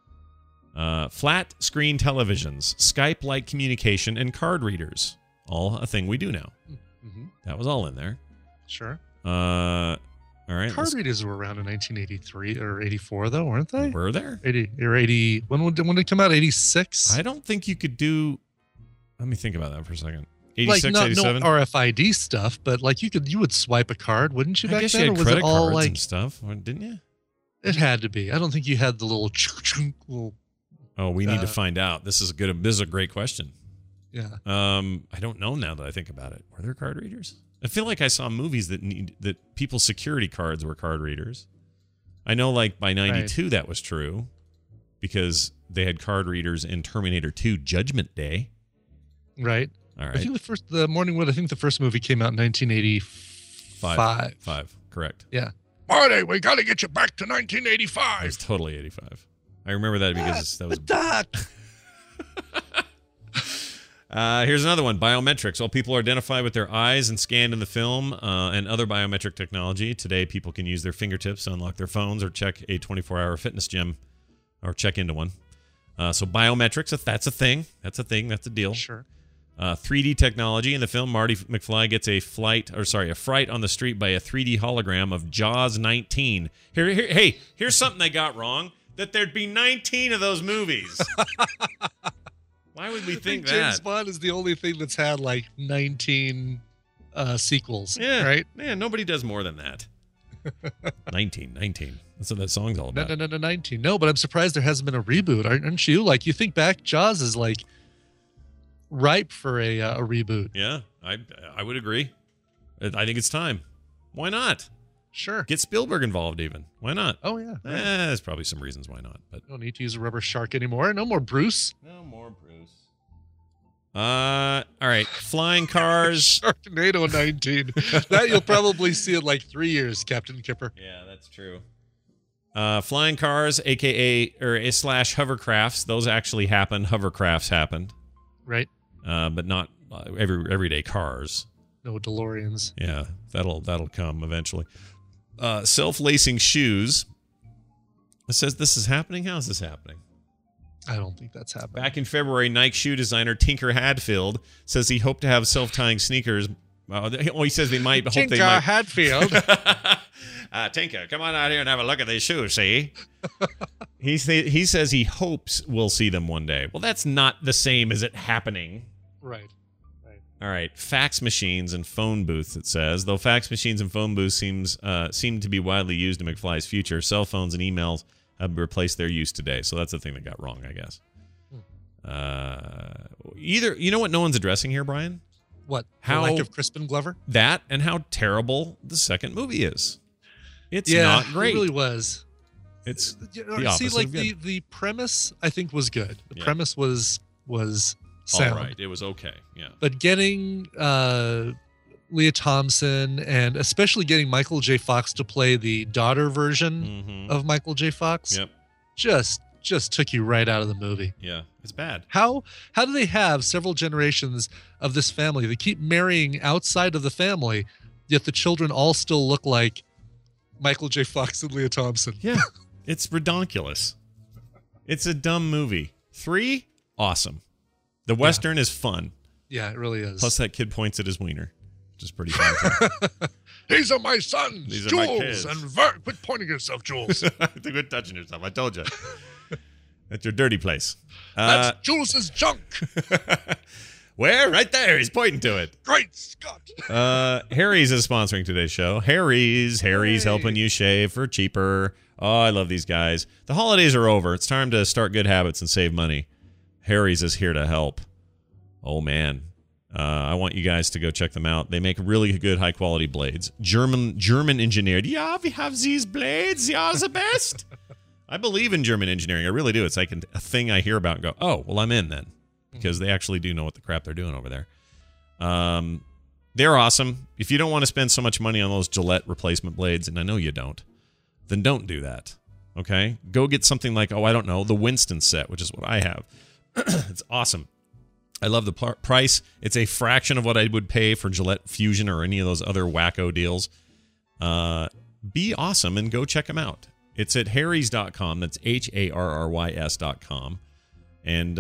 Flat screen televisions, Skype-like communication, and card readers. All a thing we do now. Mm-hmm. That was all in there. Sure. All right. Card readers were around in 1983 or 84, though, weren't they? Were there? 80 or 80. When did it come out? 86? I don't think you could do. Let me think about that for a second. 86, like not 87? no RFID stuff, but like you would swipe a card, wouldn't you? I Back guess then, you or had was credit it all cards like and stuff, didn't you? It had to be. I don't think you had the little. Oh, we need to find out. This is a great question. Yeah. I don't know now that I think about it. Were there card readers? I feel like I saw movies that people's security cards were card readers. I know, like, by 92 that was true because they had card readers in Terminator 2 Judgment Day. Right. All right. I think the Morningwood, I think the first movie came out in 1985. Five, correct. Yeah. Marty, we got to get you back to 1985. It was totally 85. I remember that because that was... Doc! Here's another one. Biometrics. While people are identified with their eyes and scanned in the film and other biometric technology, today people can use their fingertips to unlock their phones or check a 24-hour fitness gym or check into one. So biometrics, that's a thing. That's a thing. That's a deal. Sure. 3D technology. In the film, Marty McFly gets a fright on the street by a 3D hologram of Jaws 19. Here's something they got wrong. That there'd be 19 of those movies. Why would we think that? James Bond is the only thing that's had like 19 sequels. Yeah, right? Man, nobody does more than that. 19. That's what that song's all about. No, 19. No, but I'm surprised there hasn't been a reboot, aren't you? Like, you think back, Jaws is like ripe for a reboot. Yeah, I would agree. I think it's time. Why not? Sure. Get Spielberg involved even. Why not? Oh, yeah. Right. There's probably some reasons why not. But don't need to use a rubber shark anymore. No more Bruce. No more Bruce. All right. Flying cars. Sharknado 19. That you'll probably see in like 3 years, Captain Kipper. Yeah, that's true. Flying cars, aka or / hovercrafts. Those actually happened. Hovercrafts happened. Right. But not everyday cars. No DeLoreans. Yeah, that'll come eventually. Self-lacing shoes. It says this is happening. How is this happening? I don't think that's happening. Back in February, Nike shoe designer Tinker Hatfield says he hoped to have self-tying sneakers. He says they might. Tinker Hatfield. Tinker, come on out here and have a look at these shoes, see? He says he hopes we'll see them one day. Well, that's not the same as it happening. Right. All right, fax machines and phone booths, it says. Though fax machines and phone booths seem to be widely used in McFly's future, cell phones and emails have replaced their use today. So that's the thing that got wrong, I guess. You know what no one's addressing here, Brian? What? How the lack of Crispin Glover? That and how terrible the second movie is. It's not great. It really was. It's the opposite See, like of good. the premise, I think, was good. The Yeah. premise was sound. All right, it was okay. Yeah. But getting Leah Thompson and especially getting Michael J. Fox to play the daughter version of Michael J. Fox, Yep. just took you right out of the movie. Yeah, it's bad. How do they have several generations of this family? They keep marrying outside of the family, yet the children all still look like Michael J. Fox and Leah Thompson. Yeah, it's redonkulous. It's a dumb movie. 3, awesome. The Western is fun. Yeah, it really is. Plus that kid points at his wiener, which is pretty fun. These are my sons, These are my Jules, kids. and quit pointing at yourself, Jules. Quit touching yourself. I told you. That's your dirty place. That's Jules's junk. Where? Right there. He's pointing to it. Great Scott. Harry's is sponsoring today's show. Harry's helping you shave for cheaper. Oh, I love these guys. The holidays are over. It's time to start good habits and save money. Harry's is here to help. Oh, man. I want you guys to go check them out. They make really good, high-quality blades. German engineered. Yeah, we have these blades. They are the best. I believe in German engineering. I really do. It's like a thing I hear about and go, oh, well, I'm in then. Because they actually do know what the crap they're doing over there. They're awesome. If you don't want to spend so much money on those Gillette replacement blades, and I know you don't, then don't do that. Okay? Go get something like, I don't know, the Winston set, which is what I have. It's awesome. I love the price. It's a fraction of what I would pay for Gillette Fusion or any of those other wacko deals. Be awesome and go check them out. It's at harrys.com. That's HARRYS.com. And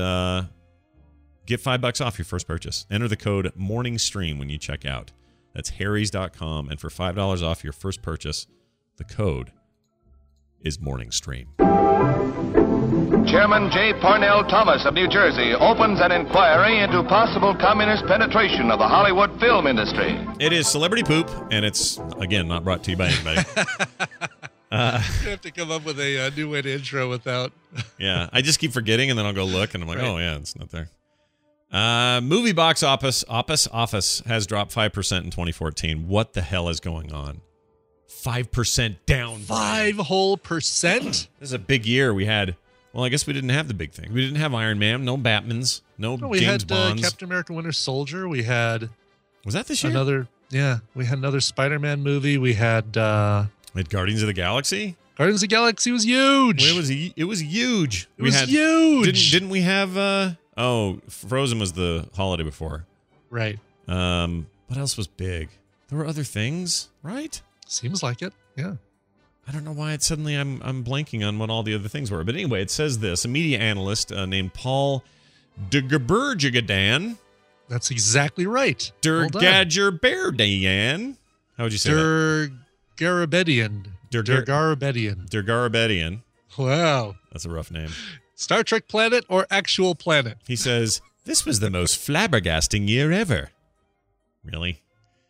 get $5 off your first purchase. Enter the code MorningStream when you check out. That's harrys.com. And for $5 off your first purchase, the code is MorningStream. Chairman J. Parnell Thomas of New Jersey opens an inquiry into possible communist penetration of the Hollywood film industry. It is Celebrity Poop, and it's, again, not brought to you by anybody. You have to come up with a new way to intro without. Yeah, I just keep forgetting, and then I'll go look, and I'm like, oh, yeah, it's not there. Movie box office has dropped 5% in 2014. What the hell is going on? 5% down. 5 whole percent? This is a big year. We had, well, I guess we didn't have the big thing. We didn't have Iron Man, no Batmans, no we James had Bonds. Captain America Winter Soldier. We had Was that this year? We had another Spider-Man movie. We had Guardians of the Galaxy. Guardians of the Galaxy was huge. It was huge. It was huge. Didn't we have Frozen was the holiday before. Right. What else was big? There were other things, right? Seems like it. Yeah. I don't know why it's suddenly I'm blanking on what all the other things were. But anyway, it says this. A media analyst named Paul Dergaberjigadan. That's exactly right. Dergajerberdian. How would you say that? Dergarabedian. Dergarabedian. Wow. That's a rough name. Star Trek planet or actual planet? He says, this was the most flabbergasting year ever. Really?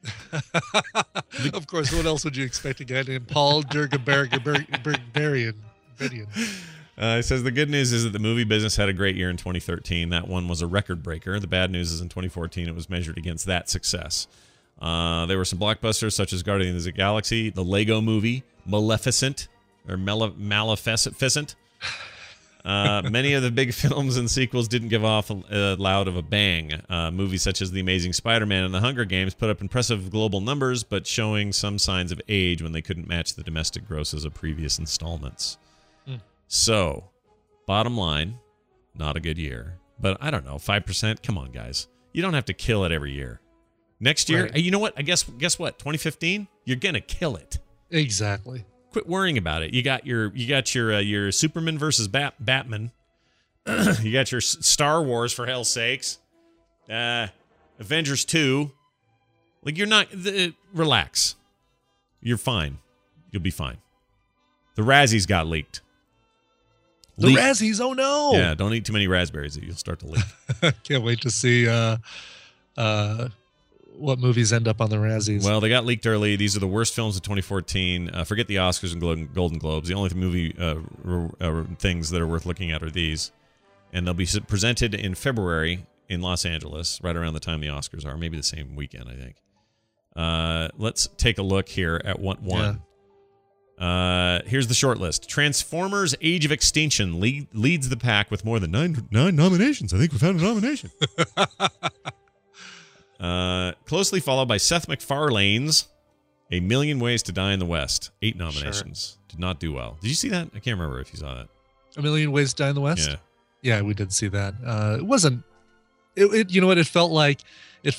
Of course, what else would you expect a guy named Paul Dergaberdian? He says the good news is that the movie business had a great year in 2013. That one was a record breaker. The bad news is in 2014 it was measured against that success. There were some blockbusters such as Guardians of the Galaxy, the Lego Movie, Maleficent, or Maleficent. Many of the big films and sequels didn't give off loud of a bang. Movies such as The Amazing Spider-Man and The Hunger Games put up impressive global numbers, but showing some signs of age when they couldn't match the domestic grosses of previous installments. So, bottom line, not a good year. But I don't know, 5%? Come on, guys. You don't have to kill it every year. Next year, you know what? I guess what? 2015? You're gonna kill it. Exactly. Quit worrying about it. You got your Superman versus Batman. You got your Star Wars, for hell's sakes. Avengers 2. Like, you're not... relax. You're fine. You'll be fine. The Razzies got leaked. The Razzies? Oh, no. Yeah, don't eat too many raspberries. You'll start to leak. Can't wait to see what movies end up on the Razzies. Well, they got leaked early. These are the worst films of 2014. Forget the Oscars and Golden Globes. The only movie things that are worth looking at are these. And they'll be presented in February in Los Angeles, right around the time the Oscars are. Maybe the same weekend, I think. Let's take a look here at what won. Yeah. Here's the short list. Transformers Age of Extinction leads the pack with more than nine nominations. I think we found a nomination. Closely followed by Seth MacFarlane's A Million Ways to Die in the West. 8 nominations. Sure. Did not do well. Did you see that? I can't remember if you saw that. A Million Ways to Die in the West? Yeah. Yeah, we did see that. It wasn't... It you know what? It felt like a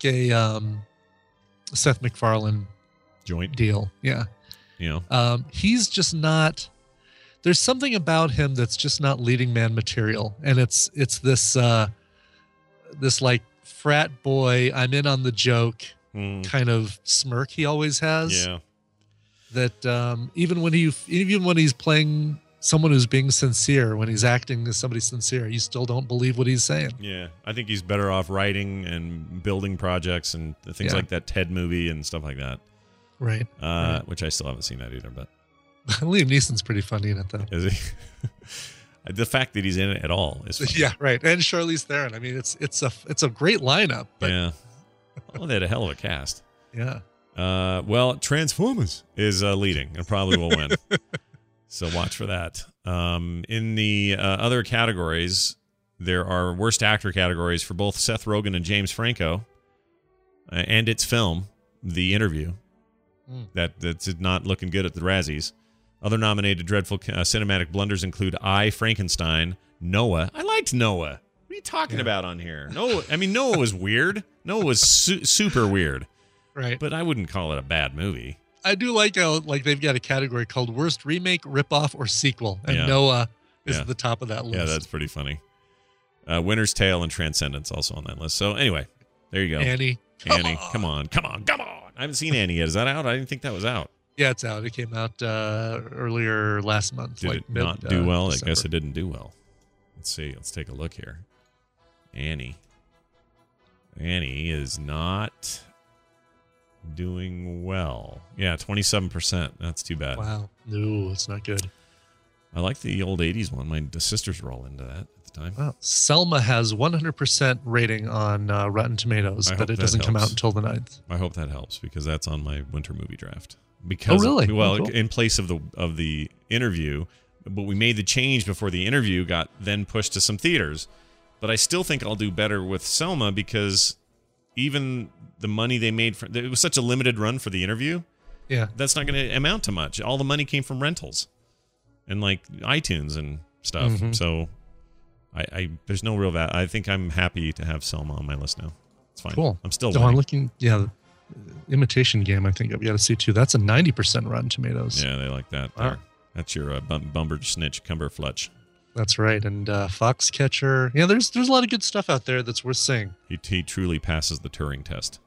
Seth MacFarlane joint deal. Yeah. You know. He's just not... There's something about him that's just not leading man material. And it's this like frat boy, I'm in on the joke kind of smirk he always has. Yeah. That even when he's playing someone who's being sincere, when he's acting as somebody sincere, you still don't believe what he's saying. Yeah. I think he's better off writing and building projects and things like that Ted movie and stuff like that. Right. Which I still haven't seen that either, but Liam Neeson's pretty funny in it, though. Is he? The fact that he's in it at all is funny. Yeah, right. And Charlize Theron. I mean, it's a great lineup. But... Yeah. Well, they had a hell of a cast. Yeah. Well, Transformers is leading and probably will win. So watch for that. In the other categories, there are worst actor categories for both Seth Rogen and James Franco, and its film, The Interview. That's not looking good at the Razzies. Other nominated dreadful cinematic blunders include I, Frankenstein, Noah. I liked Noah. What are you talking about on here? Noah was weird. Noah was super weird. Right. But I wouldn't call it a bad movie. I do like how they've got a category called worst remake, ripoff, or sequel, and Noah is at the top of that list. Yeah, that's pretty funny. Winter's Tale and Transcendence also on that list. So anyway, there you go. Annie, come on. I haven't seen Annie yet. Is that out? I didn't think that was out. Yeah, it's out. It came out earlier last month. Did it not do well? December. I guess it didn't do well. Let's see. Let's take a look here. Annie is not doing well. Yeah, 27%. That's too bad. Wow. No, it's not good. I like the old 80s one. My sisters were all into that at the time. Wow. Selma has 100% rating on Rotten Tomatoes, but it doesn't come out until the 9th. I hope that helps because that's on my winter movie draft. because really? well, Cool. in place of the interview, but we made the change before the interview got then pushed to some theaters. But I still think I'll do better with Selma because even the money they made it was such a limited run for the interview. Yeah, that's not going to amount to much. All the money came from rentals and like iTunes and stuff. Mhm. So I there's no real value. I think I'm happy to have Selma on my list now. It's fine. Cool. I'm still So I'm winning. looking. Yeah, Imitation Game. I think I've got to see too. That's a 90% Rotten Tomatoes. Yeah, they like that. Wow. There. That's your Bumber Snitch Cumberfletch. That's right. And Foxcatcher. Yeah, there's a lot of good stuff out there that's worth seeing. He truly passes the Turing test.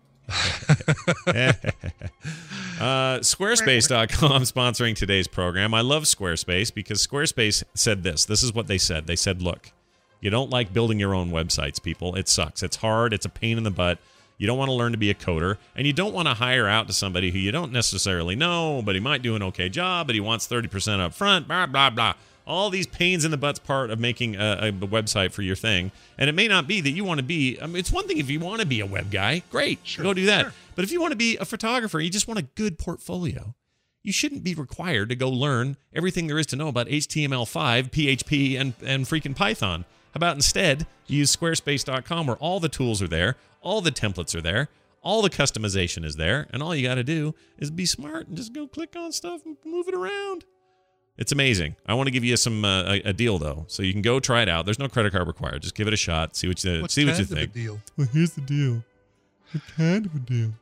Squarespace.com sponsoring today's program. I love Squarespace because Squarespace said this. This is what they said. They said, look, you don't like building your own websites, people. It sucks. It's hard. It's a pain in the butt. You don't want to learn to be a coder, and you don't want to hire out to somebody who you don't necessarily know, but he might do an okay job, but he wants 30% up front, blah, blah, blah. All these pains in the butts part of making a website for your thing. And it may not be that you want to be, I mean, it's one thing if you want to be a web guy, great, go do that. Sure. But if you want to be a photographer, you just want a good portfolio, you shouldn't be required to go learn everything there is to know about HTML5, PHP, and freaking Python. How about instead, you use squarespace.com where all the tools are there, all the templates are there, all the customization is there, and all you got to do is be smart and just go click on stuff and move it around. It's amazing. I want to give you a deal though, so you can go try it out. There's no credit card required. Just give it a shot. See what you think. Deal? Well, here's the deal. What kind of a deal?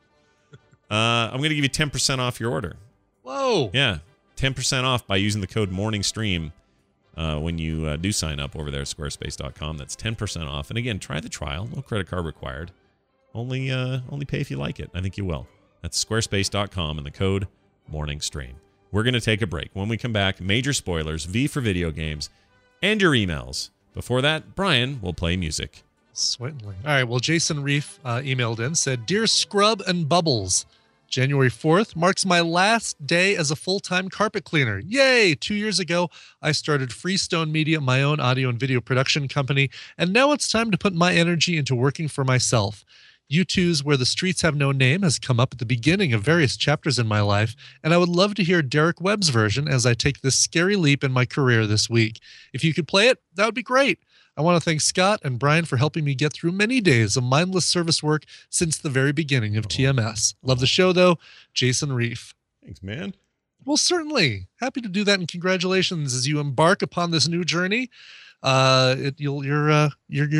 I'm going to give you 10% off your order. Whoa! Yeah, 10% off by using the code MorningStream when you do sign up over there at squarespace.com. That's 10% off. And again, try the trial. No credit card required. Only pay if you like it. I think you will. That's squarespace.com and the code MorningStream. We're going to take a break. When we come back, major spoilers, V for video games, and your emails. Before that, Brian will play music. Certainly. All right. Well, Jason Reef emailed in, said, Dear Scrub and Bubbles, January 4th marks my last day as a full-time carpet cleaner. Yay! 2 years ago, I started Freestone Media, my own audio and video production company, and now it's time to put my energy into working for myself. U2's Where the Streets Have No Name has come up at the beginning of various chapters in my life, and I would love to hear Derek Webb's version as I take this scary leap in my career this week. If you could play it, that would be great. I want to thank Scott and Brian for helping me get through many days of mindless service work since the very beginning of TMS. Love the show, though. Jason Reef. Thanks, man. Well, certainly. Happy to do that, and congratulations as you embark upon this new journey. You're going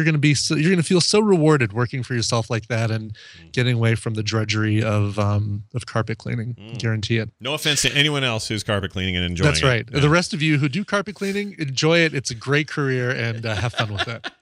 to feel so rewarded working for yourself like that and getting away from the drudgery of carpet cleaning. Guarantee it. No offense to anyone else who's carpet cleaning and enjoying it. That's right. Yeah. The rest of you who do carpet cleaning, enjoy it. It's a great career, and have fun with it.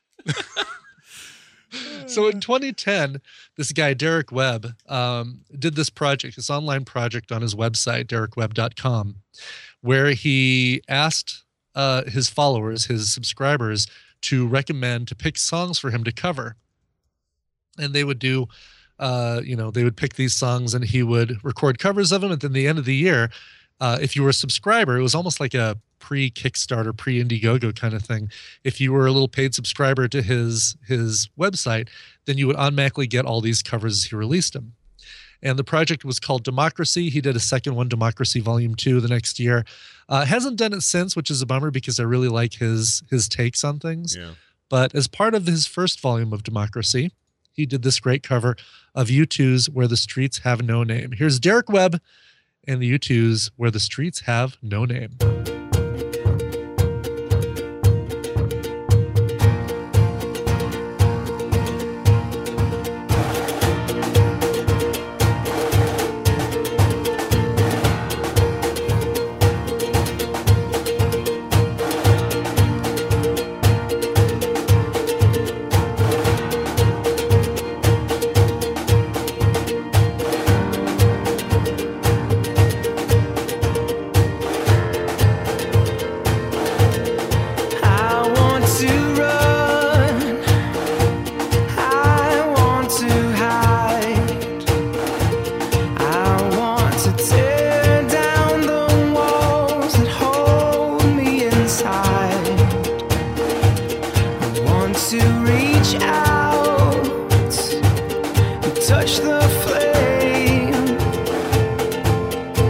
So in 2010, this guy, Derek Webb, did this project, this online project on his website, derekwebb.com, where he asked his followers, his subscribers, to pick songs for him to cover. And they would do, they would pick these songs and he would record covers of them. And then at the end of the year, if you were a subscriber, it was almost like a pre-Kickstarter, pre-Indiegogo kind of thing. If you were a little paid subscriber to his website, then you would automatically get all these covers as he released them. And the project was called Democracy. He did a second one, Democracy Volume 2, the next year. Hasn't done it since, which is a bummer because I really like his takes on things. Yeah. But as part of his first volume of Democracy, he did this great cover of U2's Where the Streets Have No Name. Here's Derek Webb and the U2's Where the Streets Have No Name. Touch the flame.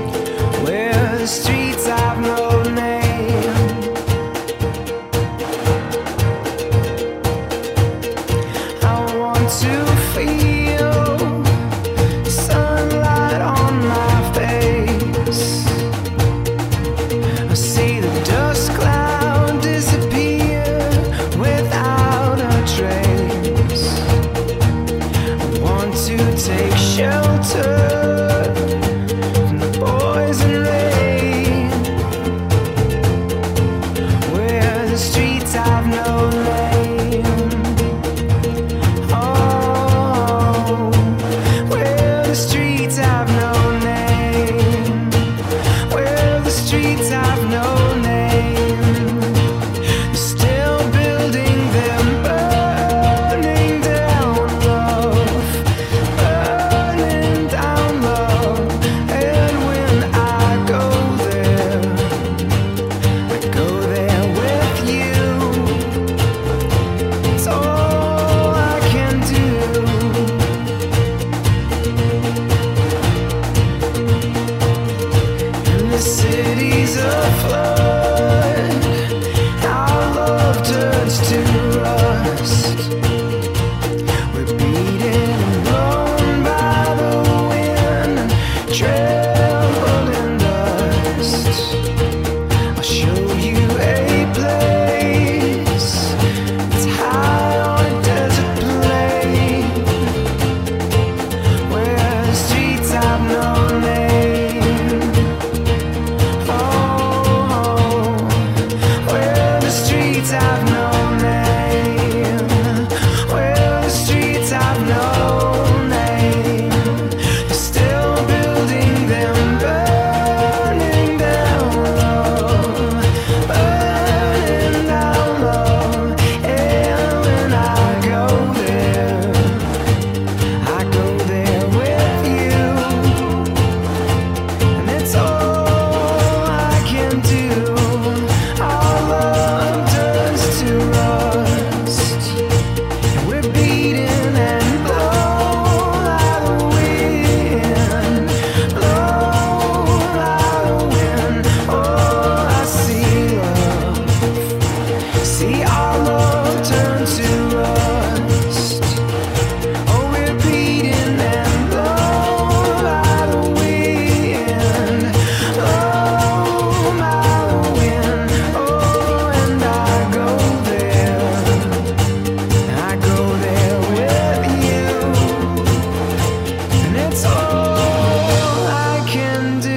to feel sunlight on my face. I see the dust cloud disappear without a trace. I want to take shelter from the poison rain, where the streets have no name. Oh, where the streets have no name, where the streets have no name. Still building them, burning down love, burning down love. And when I go there with you. It's all I can do. And the city's aflood. Our love turns to rust. We're beaten and blown by the wind, trampled in dust. I'll show you a place. It's high on a desert plain, where the streets have no name. Oh, where the streets have no name, where the streets have no name. They're still building them, burning down love, burning down love. And when I go there with you. And it's all I can do. Our love turns to rust. We're beaten and blown out of wind, blown out of wind. Oh, I see love. See our love turn to rust. Oh, we're beaten and blown out of wind, blown out of wind. Oh, and I go there with you. And it's all I can do.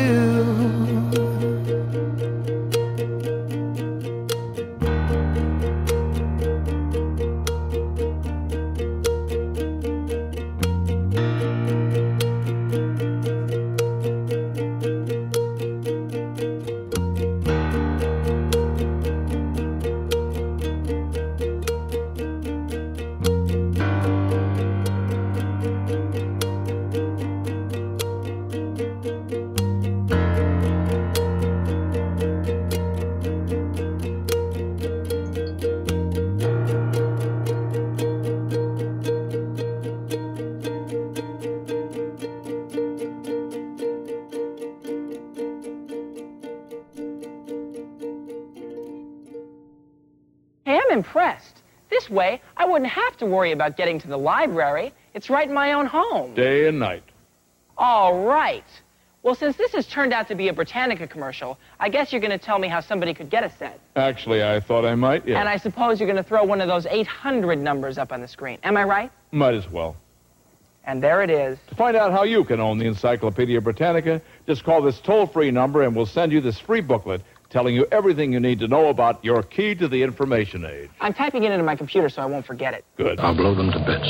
Hey, I'm impressed. This way, I wouldn't have to worry about getting to the library. It's right in my own home. Day and night. All right. Well, since this has turned out to be a Britannica commercial, I guess you're going to tell me how somebody could get a set. Actually, I thought I might, yeah. And I suppose you're going to throw one of those 800 numbers up on the screen. Am I right? Might as well. And there it is. To find out how you can own the Encyclopedia Britannica, just call this toll-free number and we'll send you this free booklet telling you everything you need to know about your key to the information age. I'm typing it into my computer so I won't forget it. Good. I'll blow them to bits.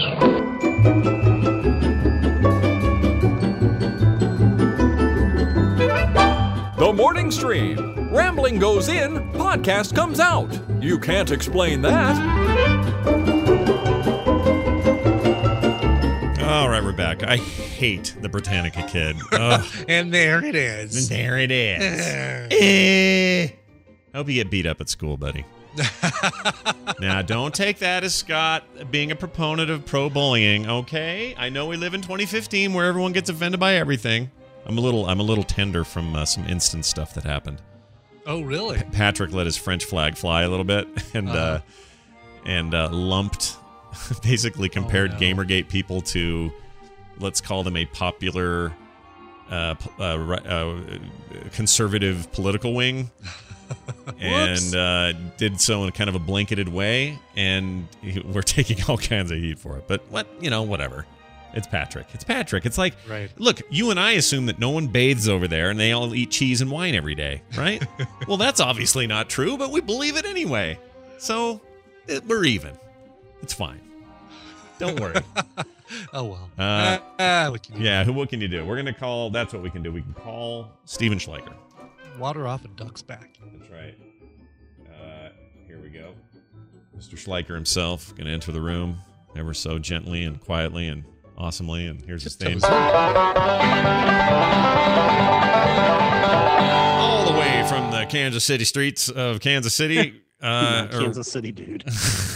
The Morning Stream. Rambling goes in, podcast comes out. You can't explain that. All right, we're back. I hate the Britannica kid. Ugh. And there it is. And there it is. I hope you get beat up at school, buddy. Now, don't take that as Scott being a proponent of pro-bullying, okay? I know we live in 2015 where everyone gets offended by everything. I'm a little tender from some instant stuff that happened. Oh, really? Patrick let his French flag fly a little bit and lumped basically compared Gamergate people to, let's call them a popular conservative political wing. And did so in kind of a blanketed way, and we're taking all kinds of heat for it. But whatever. It's Patrick. It's like, look, you and I assume that no one bathes over there and they all eat cheese and wine every day, right? Well, that's obviously not true, but we believe it anyway. So we're even. It's fine. Don't worry. Oh, well. What can you do? What can you do? We're going to call, that's what we can do. We can call Steven Schleicher. Water off and ducks back. That's right. Here we go. Mr. Schleicher himself going to enter the room ever so gently and quietly and awesomely, and here's his theme. All the way from the Kansas City streets of Kansas City. Kansas City, dude.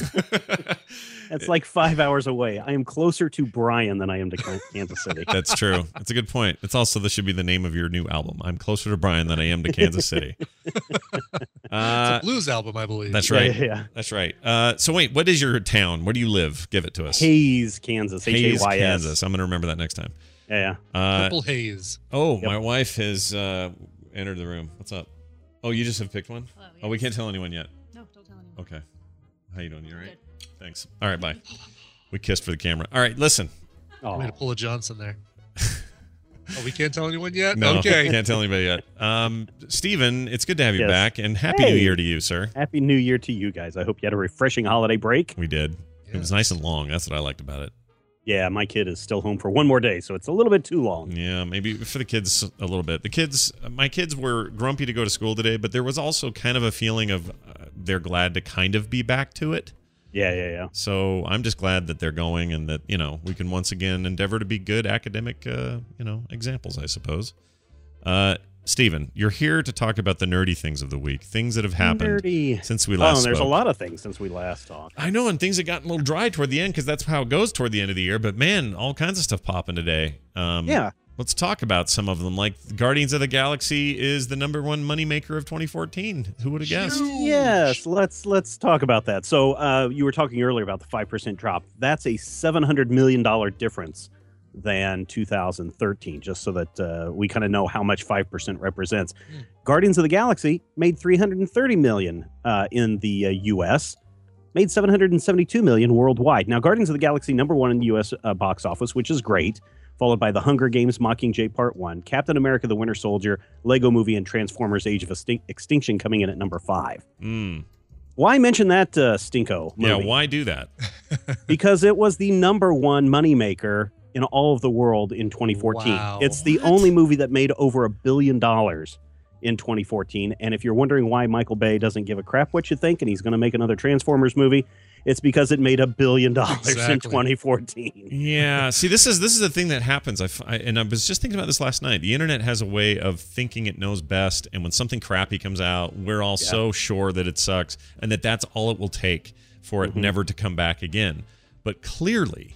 That's like 5 hours away. I am closer to Bryan than I am to Kansas City. That's true. That's a good point. It's also, this should be the name of your new album. I'm closer to Bryan than I am to Kansas City. It's a blues album, I believe. That's right. Yeah. That's right. So wait, what is your town? Where do you live? Give it to us. Hayes, Kansas. Hayes, H-A-Y-S. Kansas. I'm going to remember that next time. Yeah. Purple haze. Oh, Yep. my wife has entered the room. What's up? Oh, you just have picked one? Hello, Oh, we can't tell anyone yet. No, don't tell anyone. Okay. How you doing? You all right? Thanks. All right, bye. We kissed for the camera. All right, listen. Way to pull a Johnson there. Oh, we can't tell anyone yet? No, Okay. can't tell anybody yet. Steven, it's good to have you Yes. back, and Happy New Year to you, sir. Happy New Year to you guys. I hope you had a refreshing holiday break. We did. It was nice and long. That's what I liked about it. Yeah, my kid is still home for one more day, so it's a little bit too long. Yeah, maybe for the kids a little bit. My kids were grumpy to go to school today, but there was also kind of a feeling of they're glad to kind of be back to it. Yeah. So I'm just glad that they're going, and that we can once again endeavor to be good academic examples, I suppose. Steven, you're here to talk about the nerdy things of the week, things that have happened since we last there's spoke. a lot of things since we last talked. I know, and things have gotten a little dry toward the end because that's how it goes toward the end of the year. But man, all kinds of stuff popping today. Yeah. Let's talk about some of them. Like Guardians of the Galaxy is the #1 moneymaker of 2014. Who would have guessed? Yes, let's talk about that. So you were talking earlier about the 5% drop. That's a $700 million difference than 2013, just so that we kind of know how much 5% represents. Guardians of the Galaxy made $330 million in the U.S., made $772 million worldwide. Now, Guardians of the Galaxy #1 in the U.S. Box office, which is great, followed by The Hunger Games, Mockingjay Part 1, Captain America the Winter Soldier, Lego Movie, and Transformers Age of Extinction coming in at number 5. Why mention that stinko movie? Yeah, why do that? Because it was the #1 moneymaker in all of the world in 2014. Wow. It's the only movie that made over $1 billion in 2014. And if you're wondering why Michael Bay doesn't give a crap what you think and he's going to make another Transformers movie, it's because it made $1 billion in 2014. Yeah. See, this is the thing that happens. And I was just thinking about this last night. The internet has a way of thinking it knows best, and when something crappy comes out, we're all so sure that it sucks and that that's all it will take for it never to come back again. But clearly,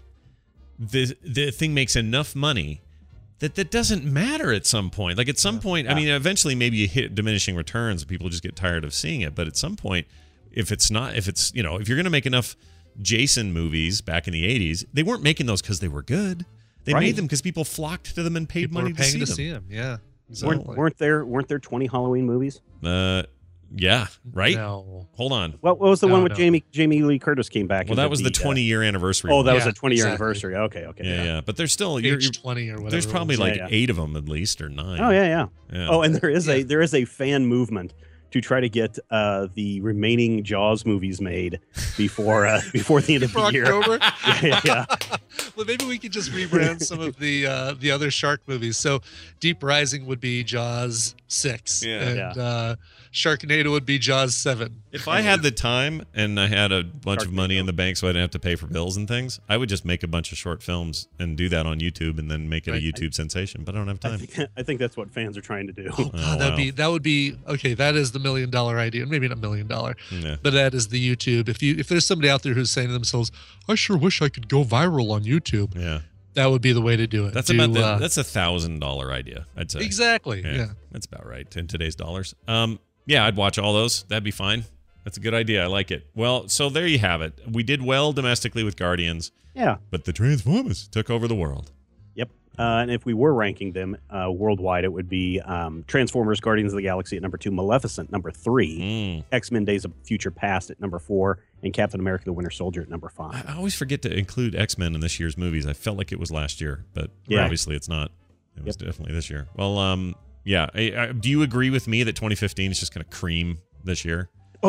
the thing makes enough money that doesn't matter at some point. Like at some point, I mean, eventually maybe you hit diminishing returns and people just get tired of seeing it. But at some point, if you're going to make enough Jason movies back in the 80s, they weren't making those because they were good. They made them because people flocked to them and paid money to see them. Yeah. So, weren't there 20 Halloween movies? Yeah, right? No. Hold on. What was the one with Jamie Lee Curtis came back? Well, that was the 20-year anniversary. Oh, that was a 20-year anniversary. Okay. Yeah. But there's still Age 20 or whatever. There's probably like 8 of them at least, or 9. Oh yeah. Oh, and there is a fan movement to try to get the remaining Jaws movies made before the end of the year. October? Yeah. Well, maybe we could just rebrand some of the other shark movies. So Deep Rising would be Jaws 6. And Sharknado would be Jaws 7. If I had the time and I had a bunch of money in the bank so I didn't have to pay for bills and things, I would just make a bunch of short films and do that on YouTube and then make it a YouTube sensation. But I don't have time. I think that's what fans are trying to do. Oh, God, that would be okay. That is the $1 million idea. Maybe not $1 million, but that is the YouTube. If there's somebody out there who's saying to themselves, "I sure wish I could go viral on YouTube," that would be the way to do it. That's that's a $1,000 idea, I'd say. Exactly. Yeah, that's about right in today's dollars. Yeah, I'd watch all those. That'd be fine. That's a good idea. I like it. Well, so there you have it. We did well domestically with Guardians. Yeah. But the Transformers took over the world. Yep. And if we were ranking them worldwide, it would be Transformers, Guardians of the Galaxy at number 2, Maleficent number 3, X-Men Days of Future Past at number 4, and Captain America: The Winter Soldier at number 5. I always forget to include X-Men in this year's movies. I felt like it was last year, but obviously it's not. It was definitely this year. Well, yeah. Do you agree with me that 2015 is just going to cream this year?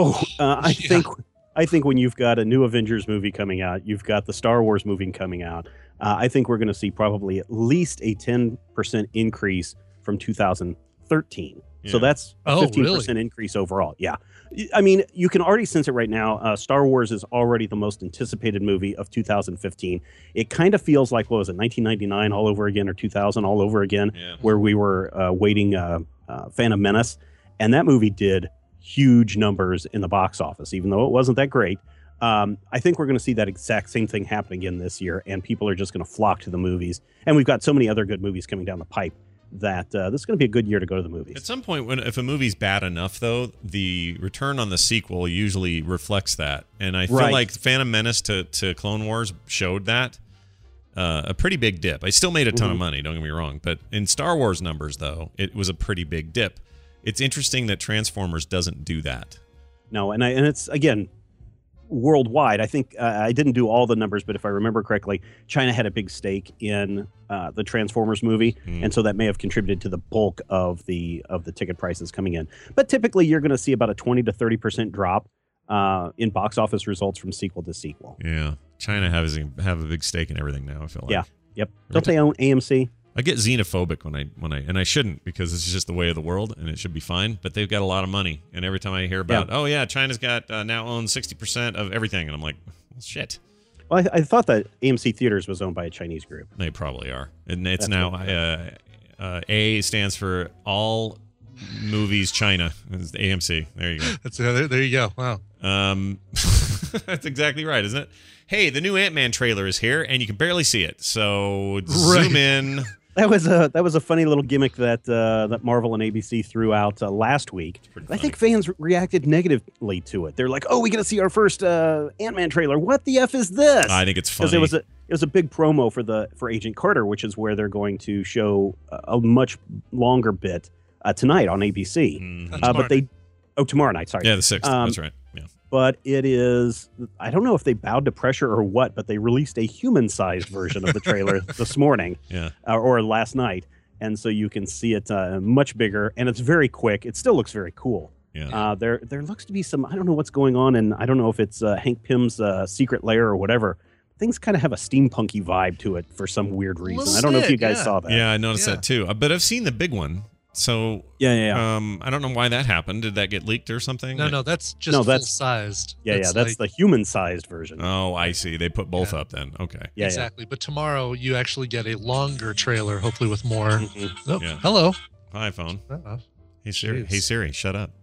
I think when you've got a new Avengers movie coming out, you've got the Star Wars movie coming out, I think we're going to see probably at least a 10% increase from 2013. So that's a 15% increase overall. Yeah. I mean, you can already sense it right now. Star Wars is already the most anticipated movie of 2015. It kind of feels like, what was it, 1999 all over again, or 2000 all over again, where we were waiting Phantom Menace. And that movie did huge numbers in the box office, even though it wasn't that great. I think we're going to see that exact same thing happen again this year, and people are just going to flock to the movies. And we've got so many other good movies coming down the pipe that this is going to be a good year to go to the movies. At some point, if a movie's bad enough, though, the return on the sequel usually reflects that. And I feel like Phantom Menace to Clone Wars showed that. A pretty big dip. I still made a ton of money, don't get me wrong. But in Star Wars numbers, though, it was a pretty big dip. It's interesting that Transformers doesn't do that. No, and it's, again, worldwide. I think I didn't do all the numbers, but if I remember correctly, China had a big stake in the Transformers movie, and so that may have contributed to the bulk of the ticket prices coming in. But typically, you're going to see about a 20 to 30% drop in box office results from sequel to sequel. Yeah, China have a big stake in everything now, I feel like. Yeah, yep. Don't they own AMC? I get xenophobic when I and I shouldn't, because it's just the way of the world and it should be fine. But they've got a lot of money, and every time I hear about, China's got now owns 60% of everything, and I'm like, well, shit. Well, I thought that AMC Theaters was owned by a Chinese group. They probably are, and it's now A stands for All Movies China. It's AMC. There you go. There you go. Wow. That's exactly right, isn't it? Hey, the new Ant-Man trailer is here, and you can barely see it. So zoom in. That was a funny little gimmick that Marvel and ABC threw out last week. I think fans reacted negatively to it. They're like, "Oh, we get to see our first Ant-Man trailer. What the f is this?" I think it's funny. Because it was a big promo for Agent Carter, which is where they're going to show a much longer bit tonight on ABC. Tomorrow night. Sorry. Yeah, the 6th. That's right. Yeah. But it is, I don't know if they bowed to pressure or what, but they released a human-sized version of the trailer this morning, or last night, and so you can see it much bigger, and it's very quick. It still looks very cool. Yeah. There looks to be some, I don't know what's going on, and I don't know if it's Hank Pym's secret lair or whatever. Things kind of have a steampunky vibe to it for some weird reason. I don't know if you guys saw that. Yeah, I noticed that too. But I've seen the big one. So I don't know why that happened. Did that get leaked or something? No, that's just full-sized. That's the human-sized version. Oh, I see. They put both up then. Okay. Yeah, exactly. But tomorrow you actually get a longer trailer, hopefully with more. Hello. Hi, phone. Uh-oh. Hey Siri. Hey Siri, shut up.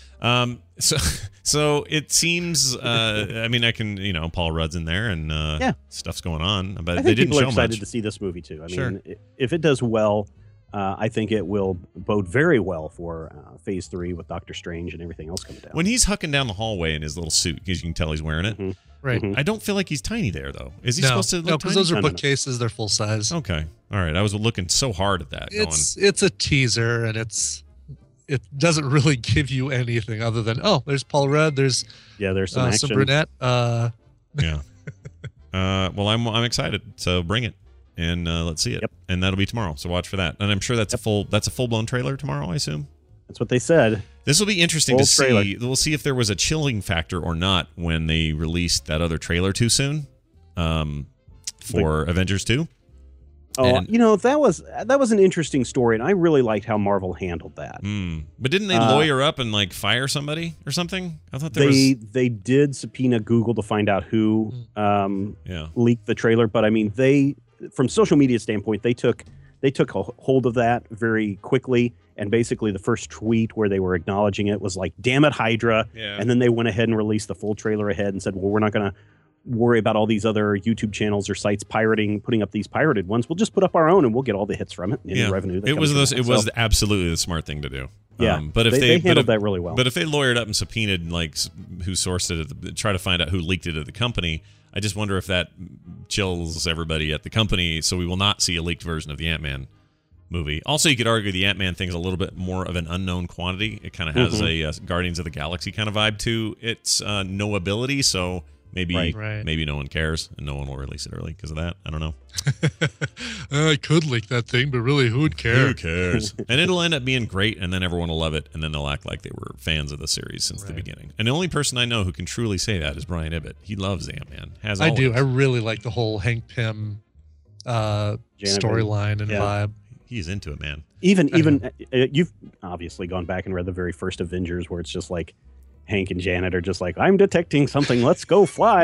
So it seems. I mean, I can. Paul Rudd's in there, and stuff's going on. But they didn't show much. People are excited to see this movie too. I mean, if it does well. I think it will bode very well for Phase 3 with Doctor Strange and everything else coming down. When he's hucking down the hallway in his little suit, because you can tell he's wearing it. Right. I don't feel like he's tiny there, though. Is he supposed to look tiny? No, because those are bookcases. They're full size. Okay. All right. I was looking so hard at that. It's a teaser, and it doesn't really give you anything other than, there's Paul Rudd. There's some action. Some brunette. Yeah. Well, I'm excited. So bring it. And let's see it, and that'll be tomorrow. So watch for that. And I'm sure that's a full-blown trailer tomorrow, I assume. That's what they said. This will be interesting to see. We'll see if there was a chilling factor or not when they released that other trailer too soon for Avengers 2. Oh, that was an interesting story, and I really liked how Marvel handled that. But didn't they lawyer up and fire somebody or something? I thought they did subpoena Google to find out who leaked the trailer, but I mean from social media standpoint, they took a hold of that very quickly, and basically the first tweet where they were acknowledging it was like, "Damn it, Hydra!" And then they went ahead and released the full trailer ahead and said, "Well, we're not going to worry about all these other YouTube channels or sites putting up these pirated ones. We'll just put up our own and we'll get all the hits from it. Any revenue that it comes was from it was absolutely the smart thing to do. Yeah, but if they handled that really well. But if they lawyered up and subpoenaed like who sourced it, try to find out who leaked it at the company, I just wonder if that chills everybody at the company. So we will not see a leaked version of the Ant-Man movie. Also, you could argue the Ant-Man thing is a little bit more of an unknown quantity. It kind of has a Guardians of the Galaxy kind of vibe to its knowability. So maybe maybe no one cares and no one will release it early because of that. I don't know. I could leak that thing, but really, who would care? Who cares? And it'll end up being great, and then everyone will love it, and then they'll act like they were fans of the series since the beginning. And the only person I know who can truly say that is Brian Ibbett. He loves Ant-Man. I do. I really like the whole Hank Pym storyline and vibe. He's into it, man. Even you've obviously gone back and read the very first Avengers, where it's just like Hank and Janet are just like, I'm detecting something. Let's go fly.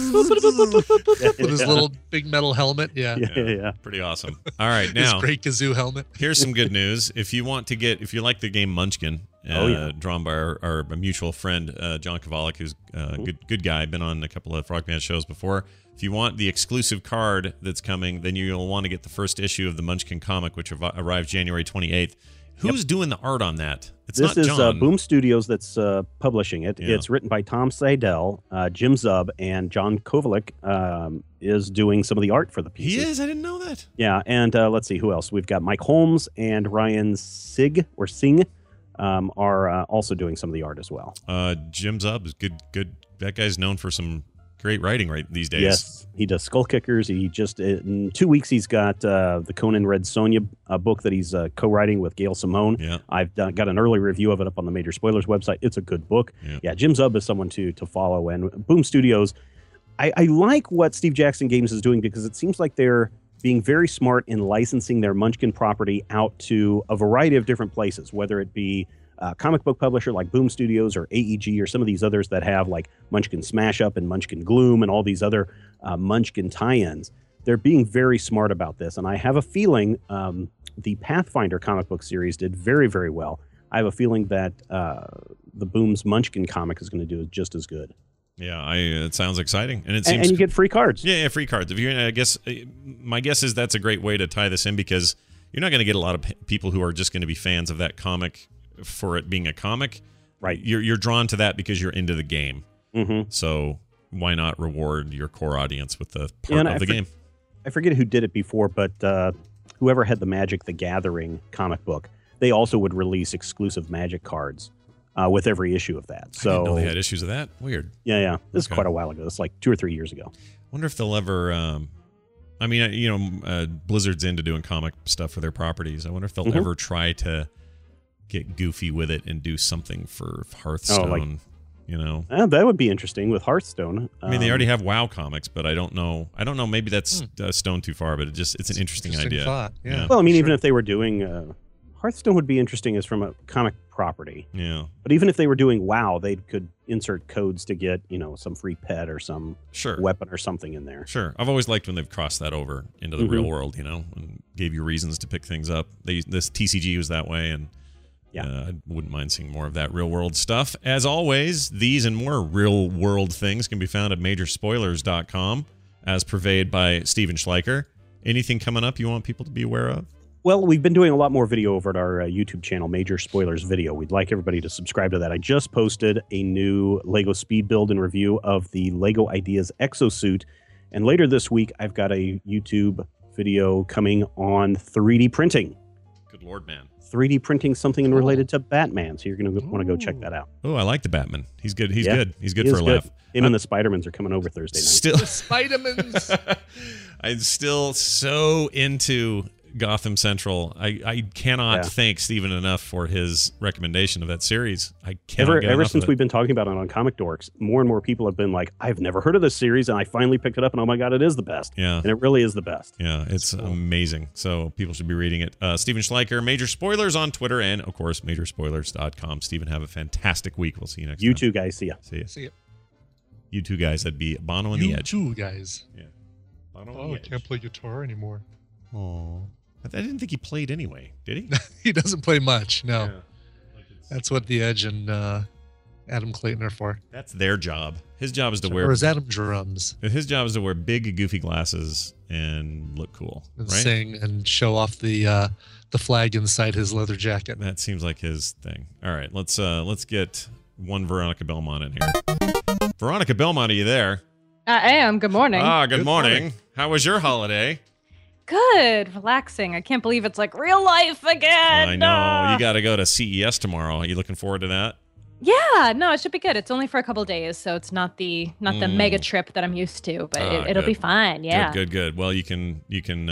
With his little big metal helmet. Yeah. Pretty awesome. All right. Now, his great kazoo helmet. Here's some good news. If you like the game Munchkin, drawn by our mutual friend, John Kovalik, who's a good guy, been on a couple of Frogman shows before. If you want the exclusive card that's coming, then you'll want to get the first issue of the Munchkin comic, which arrives January 28th. Who's doing the art on that? This is Boom Studios that's publishing it. Yeah. It's written by Tom Seidel, Jim Zub, and John Kovalik is doing some of the art for the pieces. He is? I didn't know that. Yeah, and let's see who else. We've got Mike Holmes and Ryan Singh are also doing some of the art as well. Jim Zub is good. That guy's known for some great writing these days. Yes, he does Skull Kickers. He just in 2 weeks he's got the Conan Red Sonja book that he's co-writing with Gail Simone. Yeah. I've got an early review of it up on the Major Spoilers website. It's a good book. Yeah, Jim Zub is someone to follow, and Boom Studios. I like what Steve Jackson Games is doing because it seems like they're being very smart in licensing their Munchkin property out to a variety of different places, whether it be a comic book publisher like Boom Studios or AEG or some of these others that have like Munchkin Smash Up and Munchkin Gloom and all these other Munchkin tie-ins. They're being very smart about this, and I have a feeling the Pathfinder comic book series did very, very well. I have a feeling that the Boom's Munchkin comic is going to do just as good. Yeah, it sounds exciting, and it seems and you get free cards. Yeah, free cards. My guess is that's a great way to tie this in because you're not going to get a lot of people who are just going to be fans of that comic for it being a comic. Right. You're drawn to that because you're into the game. Mm-hmm. So why not reward your core audience with the part of the game? I forget who did it before, but whoever had the Magic the Gathering comic book, they also would release exclusive Magic cards with every issue of that. So I didn't know they had issues of that. Weird. Yeah. This is quite a while ago. It's like 2 or 3 years ago. Wonder if they'll ever. Blizzard's into doing comic stuff for their properties. I wonder if they'll ever try to get goofy with it and do something for Hearthstone. That would be interesting with Hearthstone. I mean, they already have WoW comics, but I don't know. Maybe that's stone too far, but it's an interesting idea. Thought. Yeah. Well, I mean, even if they were doing Hearthstone would be interesting as from a comic property. Yeah. But even if they were doing WoW, they could insert codes to get, some free pet or some weapon or something in there. Sure. I've always liked when they've crossed that over into the real world, and gave you reasons to pick things up. This TCG was that way, and I wouldn't mind seeing more of that real world stuff. As always, these and more real world things can be found at majorspoilers.com, as purveyed by Steven Schleicher. Anything coming up you want people to be aware of? Well, we've been doing a lot more video over at our YouTube channel, Major Spoilers Video. We'd like everybody to subscribe to that. I just posted a new LEGO speed build and review of the LEGO Ideas Exosuit. And later this week, I've got a YouTube video coming on 3D printing. Good Lord, man. 3D printing something related to Batman. So you're going to want to go check that out. Oh, I like the Batman. He's good. He's good. He's good for a laugh. Him and the Spider-Mans are coming over Thursday night. Still, the Spider-Mans. I'm still so into Gotham Central. I cannot thank Steven enough for his recommendation of that series. I cannot ever since we've been talking about it on Comic Dorks, more and more people have been like, I've never heard of this series, and I finally picked it up, and oh my god, it is the best. Yeah. And it really is the best. Yeah, it's amazing. So people should be reading it. Steven Schleicher, Major Spoilers on Twitter, and of course, majorspoilers.com. Steven, have a fantastic week. We'll see you next time. You too, guys. See ya. See ya. You two guys, that'd be Bono and the Edge. You two guys. Yeah. Bono I can't play guitar anymore. Oh. I didn't think he played anyway, did he? He doesn't play much, no. Yeah. That's what the Edge and Adam Clayton are for. That's their job. His job is to Or wear. is Adam Drums? His job is to wear big, goofy glasses and look cool, And right? sing and show off the flag inside his leather jacket. That seems like his thing. All right, let's get one Veronica Belmont in here. Veronica Belmont, are you there? I am. Good morning. Good morning. How was your holiday? Good. Relaxing. I can't believe it's like real life again. I know. You got to go to CES tomorrow. Are you looking forward to that? Yeah, no, it should be good. It's only for a couple days, so it's not the mega trip that I'm used to, but it'll be fine. Yeah. Good. Well, you can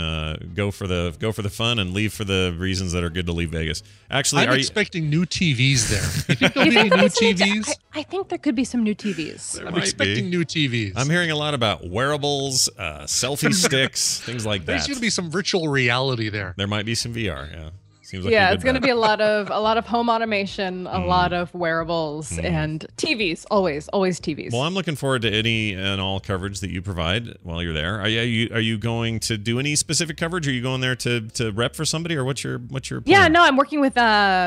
go for the fun and leave for the reasons that are good to leave Vegas. Actually, I'm expecting new TVs there. You think there'll be new TVs? I think there could be some new TVs. I'm expecting new TVs. I'm hearing a lot about wearables, selfie sticks, things like that. There's going to be some virtual reality there. There might be some VR. Yeah. Seems like Yeah, it's going to be a lot of home automation, a lot of wearables, and TVs. Always TVs. Well, I'm looking forward to any and all coverage that you provide while you're there. Are you going to do any specific coverage? Are you going there to rep for somebody, or what's your plan? Yeah, no, I'm working with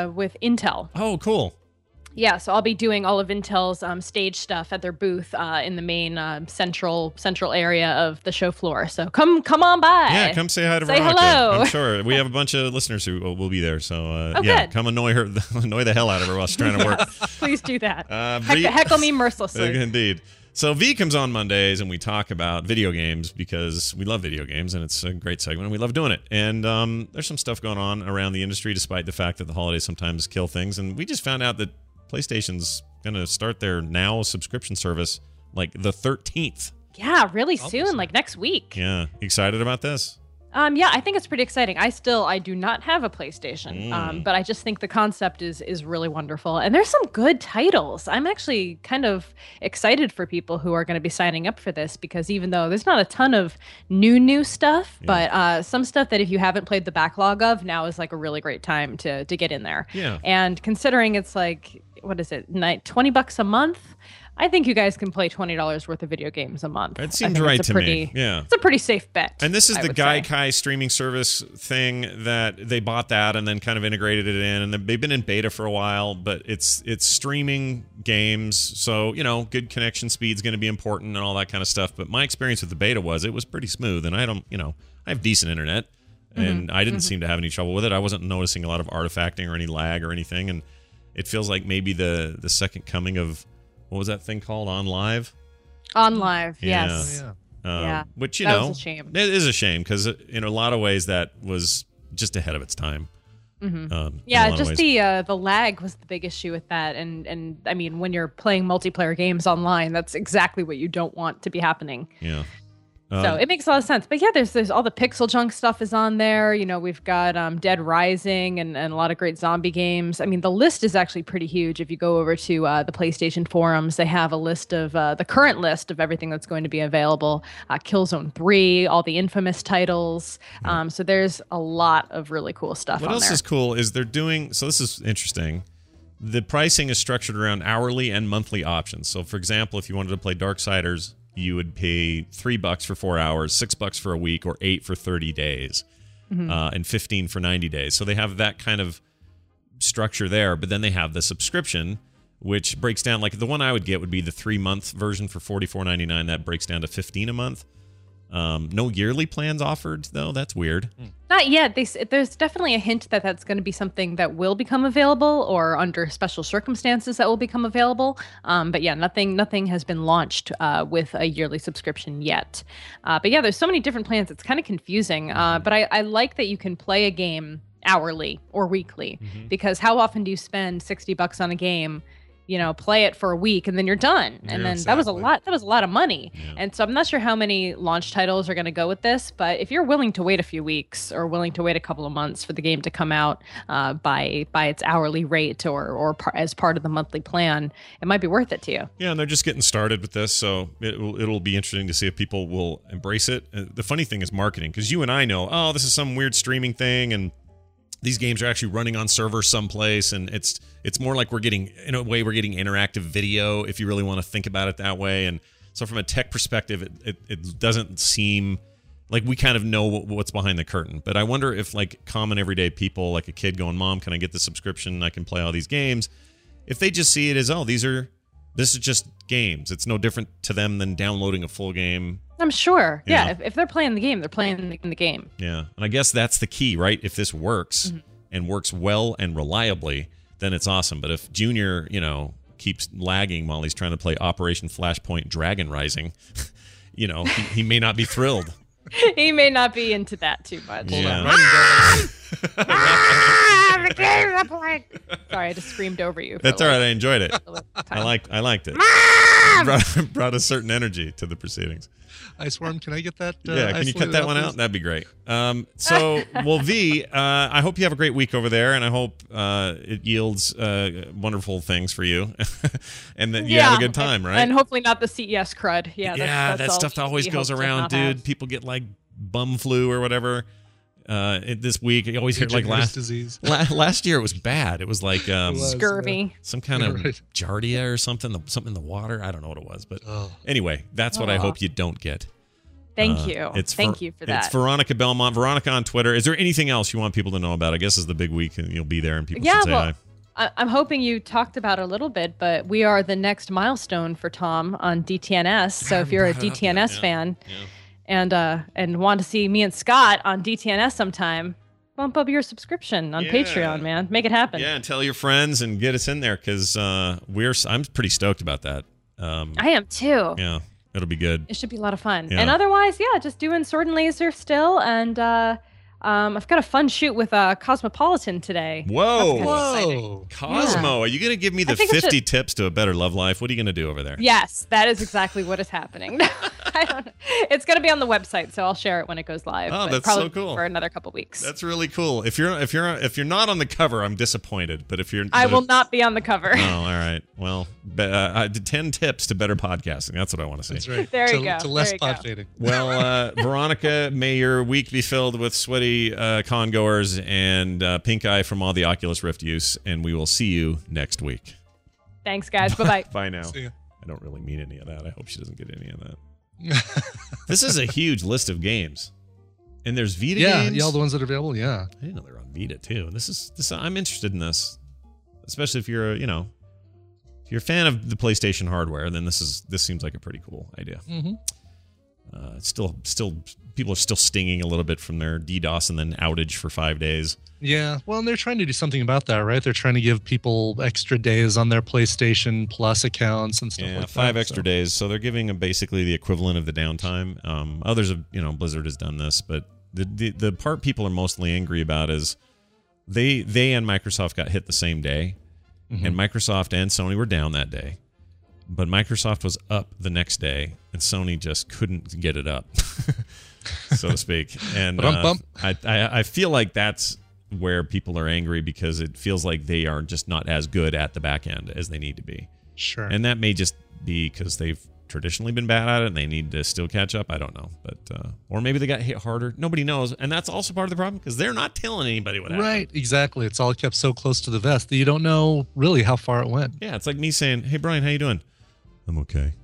Intel. Oh, cool. Yeah, so I'll be doing all of Intel's stage stuff at their booth in the main central area of the show floor. So come on by. Yeah, come say hi to Say Veronica. hello. I'm sure we have a bunch of listeners who will be there. So good. Come annoy the hell out of her while she's trying to work. Please do that. V- Heckle me mercilessly. Indeed. So V comes on Mondays and we talk about video games because we love video games and it's a great segment and we love doing it. And there's some stuff going on around the industry despite the fact that the holidays sometimes kill things. And we just found out that PlayStation's going to start their Now subscription service like the 13th. Yeah, really soon, like next week. Yeah. Excited about this? Yeah, I think it's pretty exciting. I do not have a PlayStation, but I just think the concept is really wonderful. And there's some good titles. I'm actually kind of excited for people who are going to be signing up for this because even though there's not a ton of new stuff, but some stuff that if you haven't played the backlog of, now is like a really great time to get in there. Yeah. And considering it's like, what is it, $20 a month? I think you guys can play $20 worth of video games a month. It seems right to me. Yeah. It's a pretty safe bet. And this is I the would say. Gaikai streaming service thing that they bought that and then kind of integrated it in. And they've been in beta for a while, but it's streaming games. So, good connection speed is going to be important and all that kind of stuff. But my experience with the beta was it was pretty smooth. And I have decent internet. And I didn't seem to have any trouble with it. I wasn't noticing a lot of artifacting or any lag or anything. And it feels like maybe the second coming of... What was that thing called? On Live? On Live, Yeah. yes. Yeah. Which, that was a shame. It is a shame because in a lot of ways that was just ahead of its time. Yeah, just the lag was the big issue with that. And I mean, when you're playing multiplayer games online, that's exactly what you don't want to be happening. Yeah. So it makes a lot of sense. But yeah, there's all the Pixel Junk stuff is on there. We've got Dead Rising and a lot of great zombie games. I mean, the list is actually pretty huge. If you go over to the PlayStation forums, they have a list of the current list of everything that's going to be available. Killzone 3, all the Infamous titles. So there's a lot of really cool stuff on there. What else is cool is they're doing, so this is interesting. The pricing is structured around hourly and monthly options. So for example, if you wanted to play Darksiders, you would pay $3 for 4 hours, $6 for a week, or $8 for 30 days, and $15 for 90 days. So they have that kind of structure there. But then they have the subscription, which breaks down. Like the one I would get would be the 3-month version for $44.99. That breaks down to $15 a month. No yearly plans offered, though. That's weird. Not yet. There's definitely a hint that that's going to be something that will become available, or under special circumstances that will become available. But yeah, nothing has been launched with a yearly subscription yet. But yeah, there's so many different plans. It's kind of confusing. But I like that you can play a game hourly or weekly, because how often do you spend $60 on a game? Play it for a week and then you're done. And then that was a lot of money. Yeah. And so I'm not sure how many launch titles are going to go with this, but if you're willing to wait a few weeks or willing to wait a couple of months for the game to come out by its hourly rate or as part of the monthly plan, it might be worth it to you. Yeah, and they're just getting started with this, so it'll be interesting to see if people will embrace it. The funny thing is marketing, because you and I know, this is some weird streaming thing, and these games are actually running on servers someplace, and it's more like we're getting interactive video, if you really want to think about it that way. And so from a tech perspective, it doesn't seem like we kind of know what's behind the curtain. But I wonder if like common everyday people, like a kid going, "Mom, can I get the subscription? I can play all these games." If they just see it as, these are This is just games. It's no different to them than downloading a full game. I'm sure. Yeah. Yeah, if they're playing the game, they're playing the game. Yeah, and I guess that's the key, right? If this works and works well and reliably, then it's awesome. But if Junior, keeps lagging while he's trying to play Operation Flashpoint Dragon Rising, he may not be thrilled. He may not be into that too much. Yeah. The games I'm playing. Sorry, I just screamed over you. That's all right. I enjoyed it. I liked it. Brought a certain energy to the proceedings. Iceworm, can I get that? Yeah, can you cut that one out? That'd be great. V, I hope you have a great week over there, and I hope it yields wonderful things for you, and that you have a good time, right? And hopefully not the CES crud. Yeah, that's that stuff always goes around, dude. People get like bum flu or whatever. This week, you always hear like last year it was bad. It was like scurvy, some kind of giardia or something in the water. I don't know what it was, but anyway, that's what I hope you don't get. Thank you. Thank you for that. It's Veronica Belmont. Veronica on Twitter. Is there anything else you want people to know about? I guess it's the big week and you'll be there and people should say hi. I'm hoping you talked about it a little bit, but we are the next milestone for Tom on DTNS. So if you're a DTNS fan and want to see me and Scott on DTNS sometime, bump up your subscription on Patreon, man. Make it happen. Yeah, and tell your friends and get us in there because I'm pretty stoked about that. I am too. Yeah. It'll be good. It should be a lot of fun. Yeah. And otherwise, just doing Sword and Laser still. And I've got a fun shoot with Cosmopolitan today. Whoa. Cosmo, are you going to give me the 50 tips to a better love life? What are you going to do over there? Yes, that is exactly what is happening. I don't know. It's going to be on the website, so I'll share it when it goes live. Oh, but that's probably so cool. For another couple weeks. That's really cool. If you're not on the cover, I'm disappointed. But if you're, I will not be on the cover. Oh, all right. Well, 10 tips to better podcasting. That's what I want to see. That's right. There you go. To less There you go. pod fading. Well, Veronica, may your week be filled with sweaty con-goers and pink eye from all the Oculus Rift use, and we will see you next week. Thanks, guys. Bye-bye. Bye now. See ya. I don't really mean any of that. I hope she doesn't get any of that. This is a huge list of games. And there's Vita games. Yeah, all the ones that are available, yeah. I didn't know they're on Vita too. This I'm interested in this. Especially if you're, if you're a fan of the PlayStation hardware, then this seems like a pretty cool idea. Mm-hmm. Still people are still stinging a little bit from their DDoS and then outage for 5 days. Yeah, well, and they're trying to do something about that, right? They're trying to give people extra days on their PlayStation Plus accounts and stuff like that. 5 extra days. So they're giving them basically the equivalent of the downtime. Others have, Blizzard has done this, but the part people are mostly angry about is they and Microsoft got hit the same day, and Microsoft and Sony were down that day. But Microsoft was up the next day, and Sony just couldn't get it up, so to speak. And I feel like that's where people are angry because it feels like they are just not as good at the back end as they need to be. Sure. And that may just be because they've traditionally been bad at it and they need to still catch up. I don't know. But or maybe they got hit harder. Nobody knows. And that's also part of the problem because they're not telling anybody what happened. Right, exactly. It's all kept so close to the vest that you don't know really how far it went. Yeah, it's like me saying, "Hey, Brian, how you doing?" "I'm okay."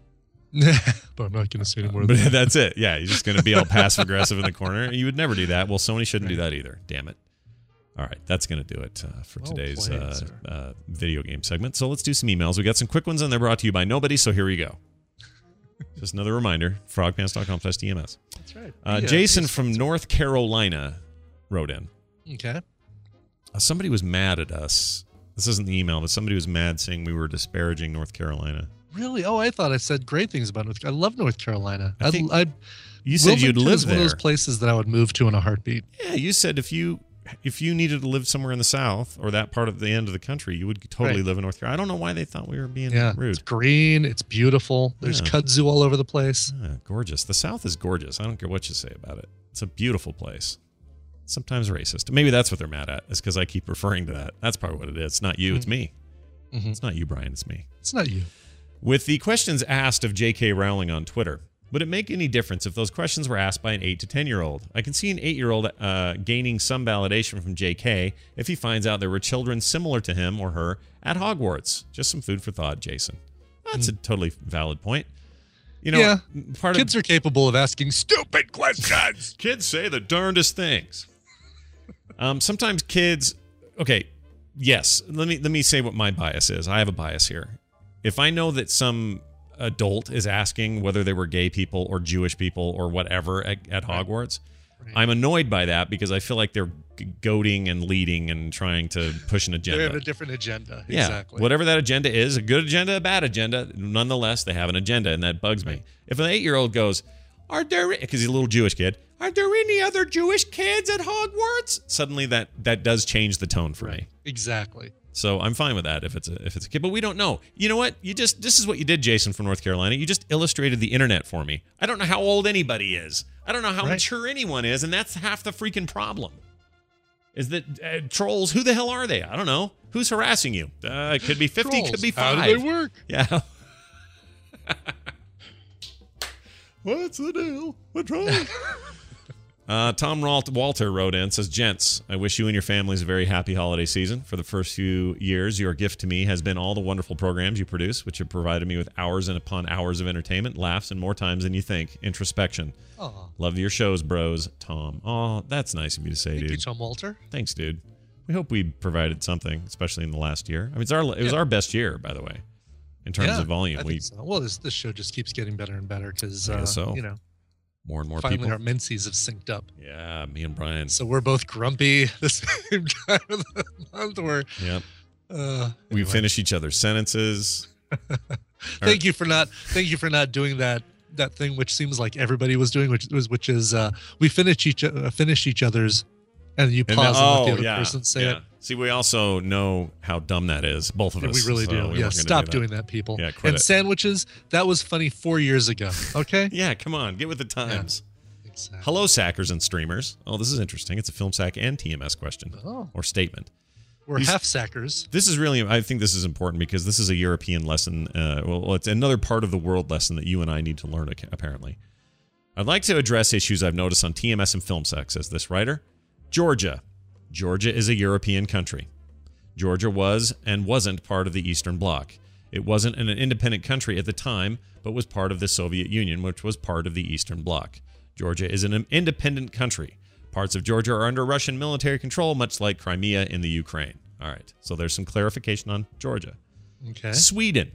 But I'm not going to say any more than that. That's it. Yeah, you're just going to be all passive-aggressive in the corner. You would never do that. Well, Sony shouldn't do that either. Damn it. All right, that's going to do it for today's video game segment. So let's do some emails. We got some quick ones, and they're brought to you by nobody, so here we go. Just another reminder, frogpants.com/TMS. That's right. Jason from North Carolina wrote in. Okay. Somebody was mad at us. This isn't the email, but somebody was mad saying we were disparaging North Carolina. Really? Oh, I thought I said great things about North Carolina. I love North Carolina. You said you'd live there. One of those places that I would move to in a heartbeat. Yeah, you said if you needed to live somewhere in the South or that part of the end of the country, you would totally live in North Carolina. I don't know why they thought we were being rude. It's green. It's beautiful. There's kudzu all over the place. Gorgeous. The South is gorgeous. I don't care what you say about it. It's a beautiful place. Sometimes racist. Maybe that's what they're mad at. Is because I keep referring to that. That's probably what it is. It's not you. It's me. It's not you, Brian. It's me. It's not you. With the questions asked of J.K. Rowling on Twitter, would it make any difference if those questions were asked by an 8 to 10-year-old? I can see an 8-year-old gaining some validation from J.K. if he finds out there were children similar to him or her at Hogwarts. Just some food for thought, Jason. That's a totally valid point. Kids are capable of asking stupid questions. Kids say the darndest things. Sometimes kids. Okay, yes. Let me say what my bias is. I have a bias here. if I know that some adult is asking whether they were gay people or Jewish people or whatever at Hogwarts, I'm annoyed by that because I feel like they're goading and leading and trying to push an agenda. They have a different agenda. Yeah, Exactly. whatever that agenda is, a good agenda, a bad agenda, nonetheless, they have an agenda, and that bugs me. If an 8-year-old goes, "Are there?" because he's a little Jewish kid, "Are there any other Jewish kids at Hogwarts?" Suddenly, that does change the tone for me. Exactly. So I'm fine with that if it's a kid, but we don't know. You know what? This is what you did, Jason from North Carolina. You just illustrated the internet for me. I don't know how old anybody is. I don't know how mature anyone is, and that's half the freaking problem. Is that trolls? Who the hell are they? I don't know. Who's harassing you? It could be 50, Trolls. could be 5. How do they work? Yeah. What's the deal? What's wrong? Tom Walter wrote in, says, "Gents, I wish you and your families a very happy holiday season. For the first few years, your gift to me has been all the wonderful programs you produce, which have provided me with hours and upon hours of entertainment, laughs, and more times than you think. Introspection. Aw. Love your shows, bros. Tom." Oh, that's nice of you to say, Thank dude. you, Tom Walter. Thanks, dude. We hope we provided something, especially in the last year. I mean, it was our best year, by the way, in terms of volume. I think so. Well, this show just keeps getting better and better because, more and more finally people. our menses have synced up. Yeah, me and Brian. So we're both grumpy the same time of the month. Yep. We finish each other's sentences. Thank you for not doing that thing which seems like everybody was doing, which is we finish each other's, and you pause and let the other person say it. See, we also know how dumb that is, both of us. We really do. Yeah, stop doing that, people. Yeah, quit and it. sandwiches, that was funny 4 years ago. Okay. Yeah, come on, get with the times. Yeah, exactly. Hello, Sackers and streamers. Oh, this is interesting. It's a film sack and TMS question or statement. We're half sackers. This is really, I think this is important because this is a European lesson. Well, it's another part of the world lesson that you and I need to learn, apparently. I'd like to address issues I've noticed on TMS and film sack, says this writer. Georgia is a European country. Georgia was and wasn't part of the Eastern Bloc. It wasn't an independent country at the time, but was part of the Soviet Union, which was part of the Eastern Bloc. Georgia is an independent country. Parts of Georgia are under Russian military control, much like Crimea in the Ukraine. All right, so there's some clarification on Georgia. Okay. Sweden,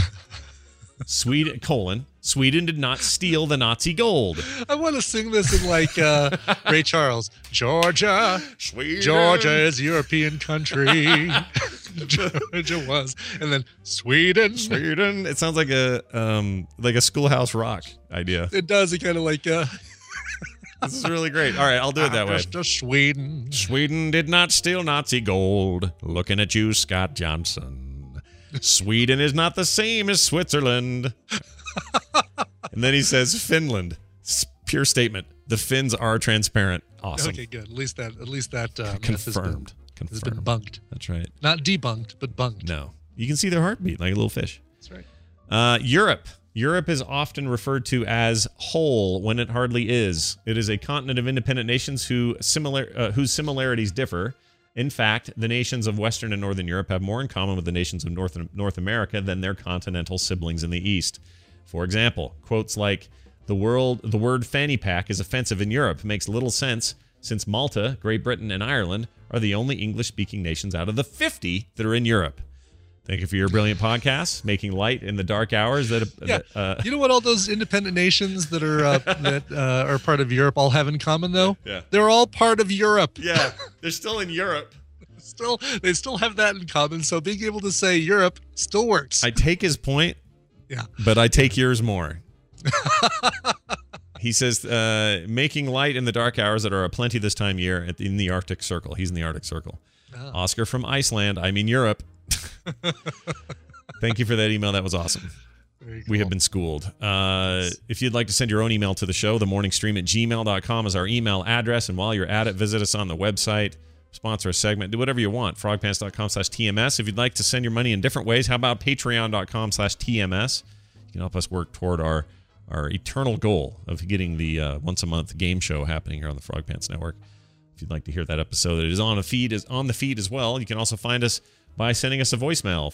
Sweden did not steal the Nazi gold. I want to sing this in like Ray Charles. Georgia, Sweden. Georgia is a European country. Georgia was, and then Sweden. It sounds like a Schoolhouse Rock idea. It does. It kind of like. This is really great. All right, I'll do it that way. Sweden. Sweden did not steal Nazi gold. Looking at you, Scott Johnson. Sweden is not the same as Switzerland. And then he says Finland. Pure statement. The Finns are transparent. Awesome. Okay, good. At least that confirmed. Has been bunked. That's right. Not debunked, but bunked. No. You can see their heartbeat like a little fish. That's right. Europe is often referred to as whole when it hardly is. It is a continent of independent nations whose similarities differ. In fact, the nations of Western and Northern Europe have more in common with the nations of North America than their continental siblings in the East. For example, quotes like, the word fanny pack is offensive in Europe makes little sense since Malta, Great Britain, and Ireland are the only English-speaking nations out of the 50 that are in Europe. Thank you for your brilliant podcast, making light in the dark hours. You know what all those independent nations that are part of Europe all have in common, though? Yeah. They're all part of Europe. Yeah, they're still in Europe. They still have that in common, so being able to say Europe still works. I take his point, but I take yours more. He says, making light in the dark hours that are aplenty this time of year in the Arctic Circle. He's in the Arctic Circle. Oh. Oscar from Iceland. I mean Europe. Thank you for that email. That was awesome. Cool. We have been schooled. If you'd like to send your own email to the show, themorningstream@gmail.com is our email address. And while you're at it, visit us on the website, sponsor a segment, do whatever you want. frogpants.com/TMS. If you'd like to send your money in different ways, how about patreon.com/TMS? You can help us work toward our eternal goal of getting the once a month game show happening here on the Frog Pants Network. If you'd like to hear that episode, it is on the feed as well. You can also find us by sending us a voicemail.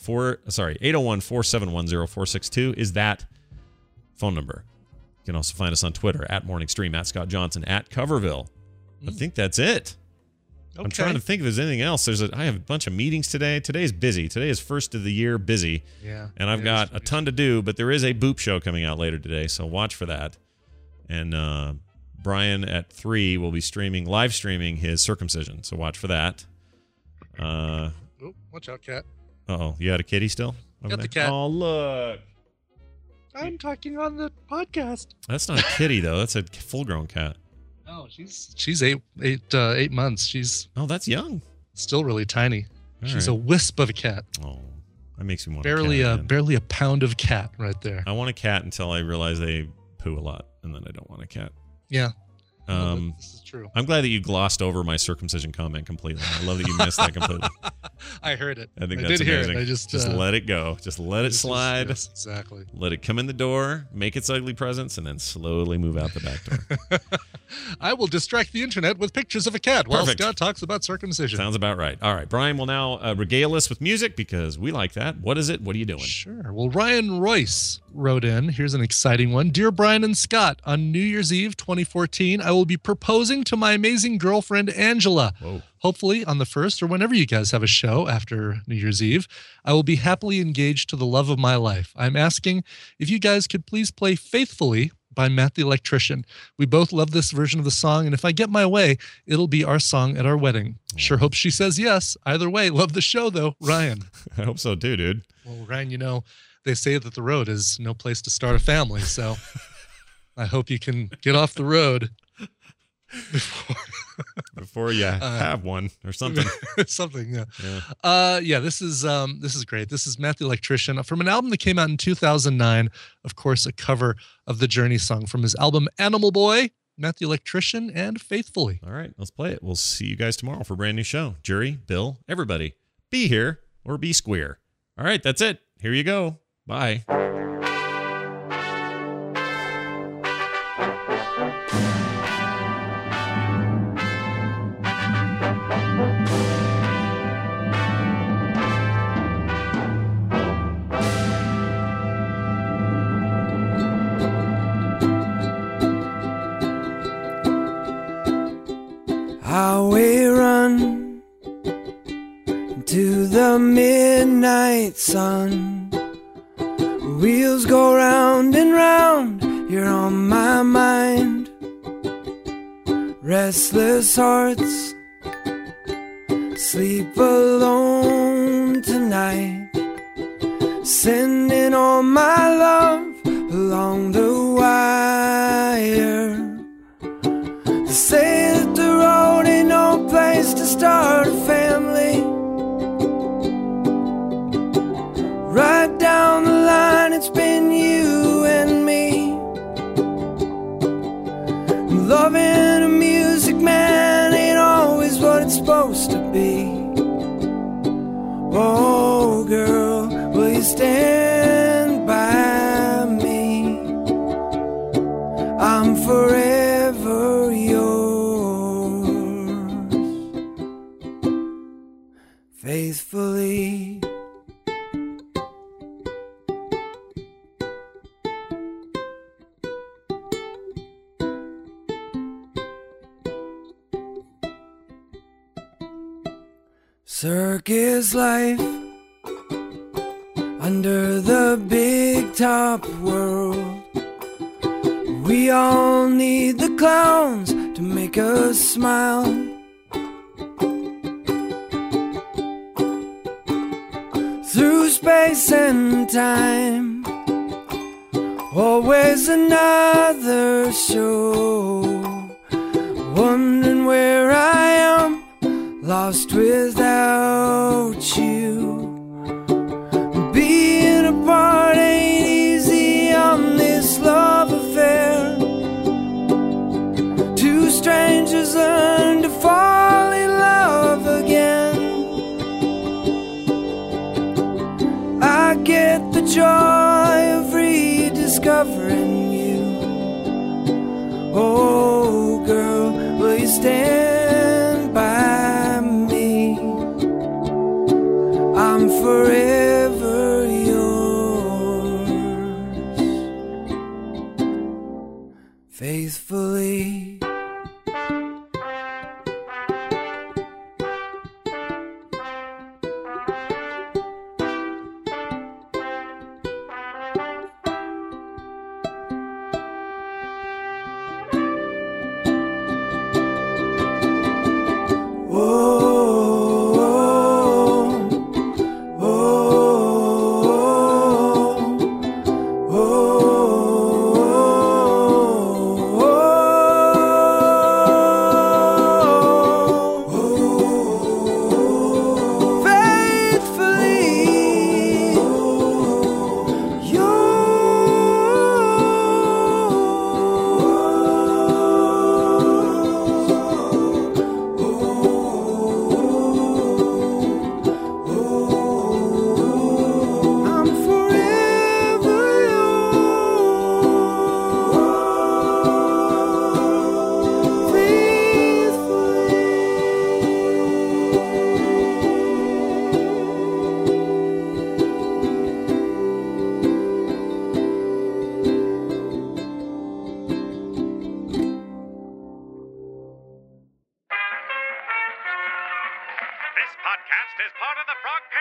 801-471-0462 is that phone number. You can also find us on Twitter @MorningStream, @Scott Johnson, @Coverville. I think that's it. I'm trying to think if there's anything else. I have a bunch of meetings today. Today's busy. Today is first of the year busy. Yeah. And I've got a ton to do, but there is a Boop show coming out later today, so watch for that. And Brian at 3 will be live streaming his circumcision, so watch for that. Oh, watch out, cat. Uh-oh, you got a kitty still? Got the cat. Oh, look. I'm talking on the podcast. That's not a kitty, though. That's a full-grown cat. No, she's eight months. She's that's young. Still really tiny. All She's right. a wisp of a cat. Oh, that makes me want barely a cat. barely a pound of cat right there. I want a cat until I realize they poo a lot, and then I don't want a cat. Yeah. This is true. I'm glad that you glossed over my circumcision comment completely. I love that you missed that completely. I heard it. I think I that's did hear amazing. it. I just let it go. Just let it slide. Yes, exactly. Let it come in the door, make its ugly presence, and then slowly move out the back door. I will distract the internet with pictures of a cat while Perfect. Scott talks about circumcision. Sounds about right. All right, Brian will now regale us with music because we like that. What is it? What are you doing? Sure. Well, Ryan Royce wrote in. Here's an exciting one. Dear Brian and Scott, on New Year's Eve 2014, I will be proposing to my amazing girlfriend, Angela. Whoa. Hopefully on the 1st or whenever you guys have a show after New Year's Eve, I will be happily engaged to the love of my life. I'm asking if you guys could please play Faithfully by Matt the Electrician. We both love this version of the song, and if I get my way, it'll be our song at our wedding. Sure hope she says yes. Either way, love the show, though. Ryan. I hope so, too, dude. Well, Ryan, they say that the road is no place to start a family, so I hope you can get off the road before you have one or something. Something, yeah. This is great. This is Matt the Electrician from an album that came out in 2009. Of course, a cover of the Journey song from his album Animal Boy, Matt the Electrician, and Faithfully. All right, let's play it. We'll see you guys tomorrow for a brand new show. Jury, Bill, everybody, be here or be square. All right, that's it. Here you go. Bye. Highway run to the midnight sun. Wheels go round and round, you're on my mind. Restless hearts sleep alone tonight. Sending all my love along the wire. They say that the road ain't no place to start a family. Right down the line, it's been you and me. Loving a music man ain't always what it's supposed to be. Oh, girl, will you stand by me? I'm forever yours, faithfully. Circus life under the big top world. We all need the clowns to make us smile. Through space and time, always another show. Wondering where I am, lost without you. Being apart ain't easy on this love affair. Two strangers learn to fall in love again. I get the joy of rediscovering you. Oh, girl, will you stand by me? I'm forever yours, faithfully.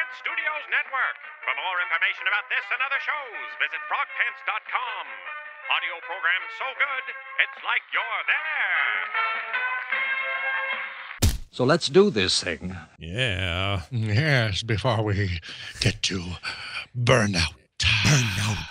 Studios Network. For more information about this and other shows, visit frogpants.com. Audio program so good, it's like you're there. So let's do this thing. Yeah. Yes, before we get to burnout. Burnout.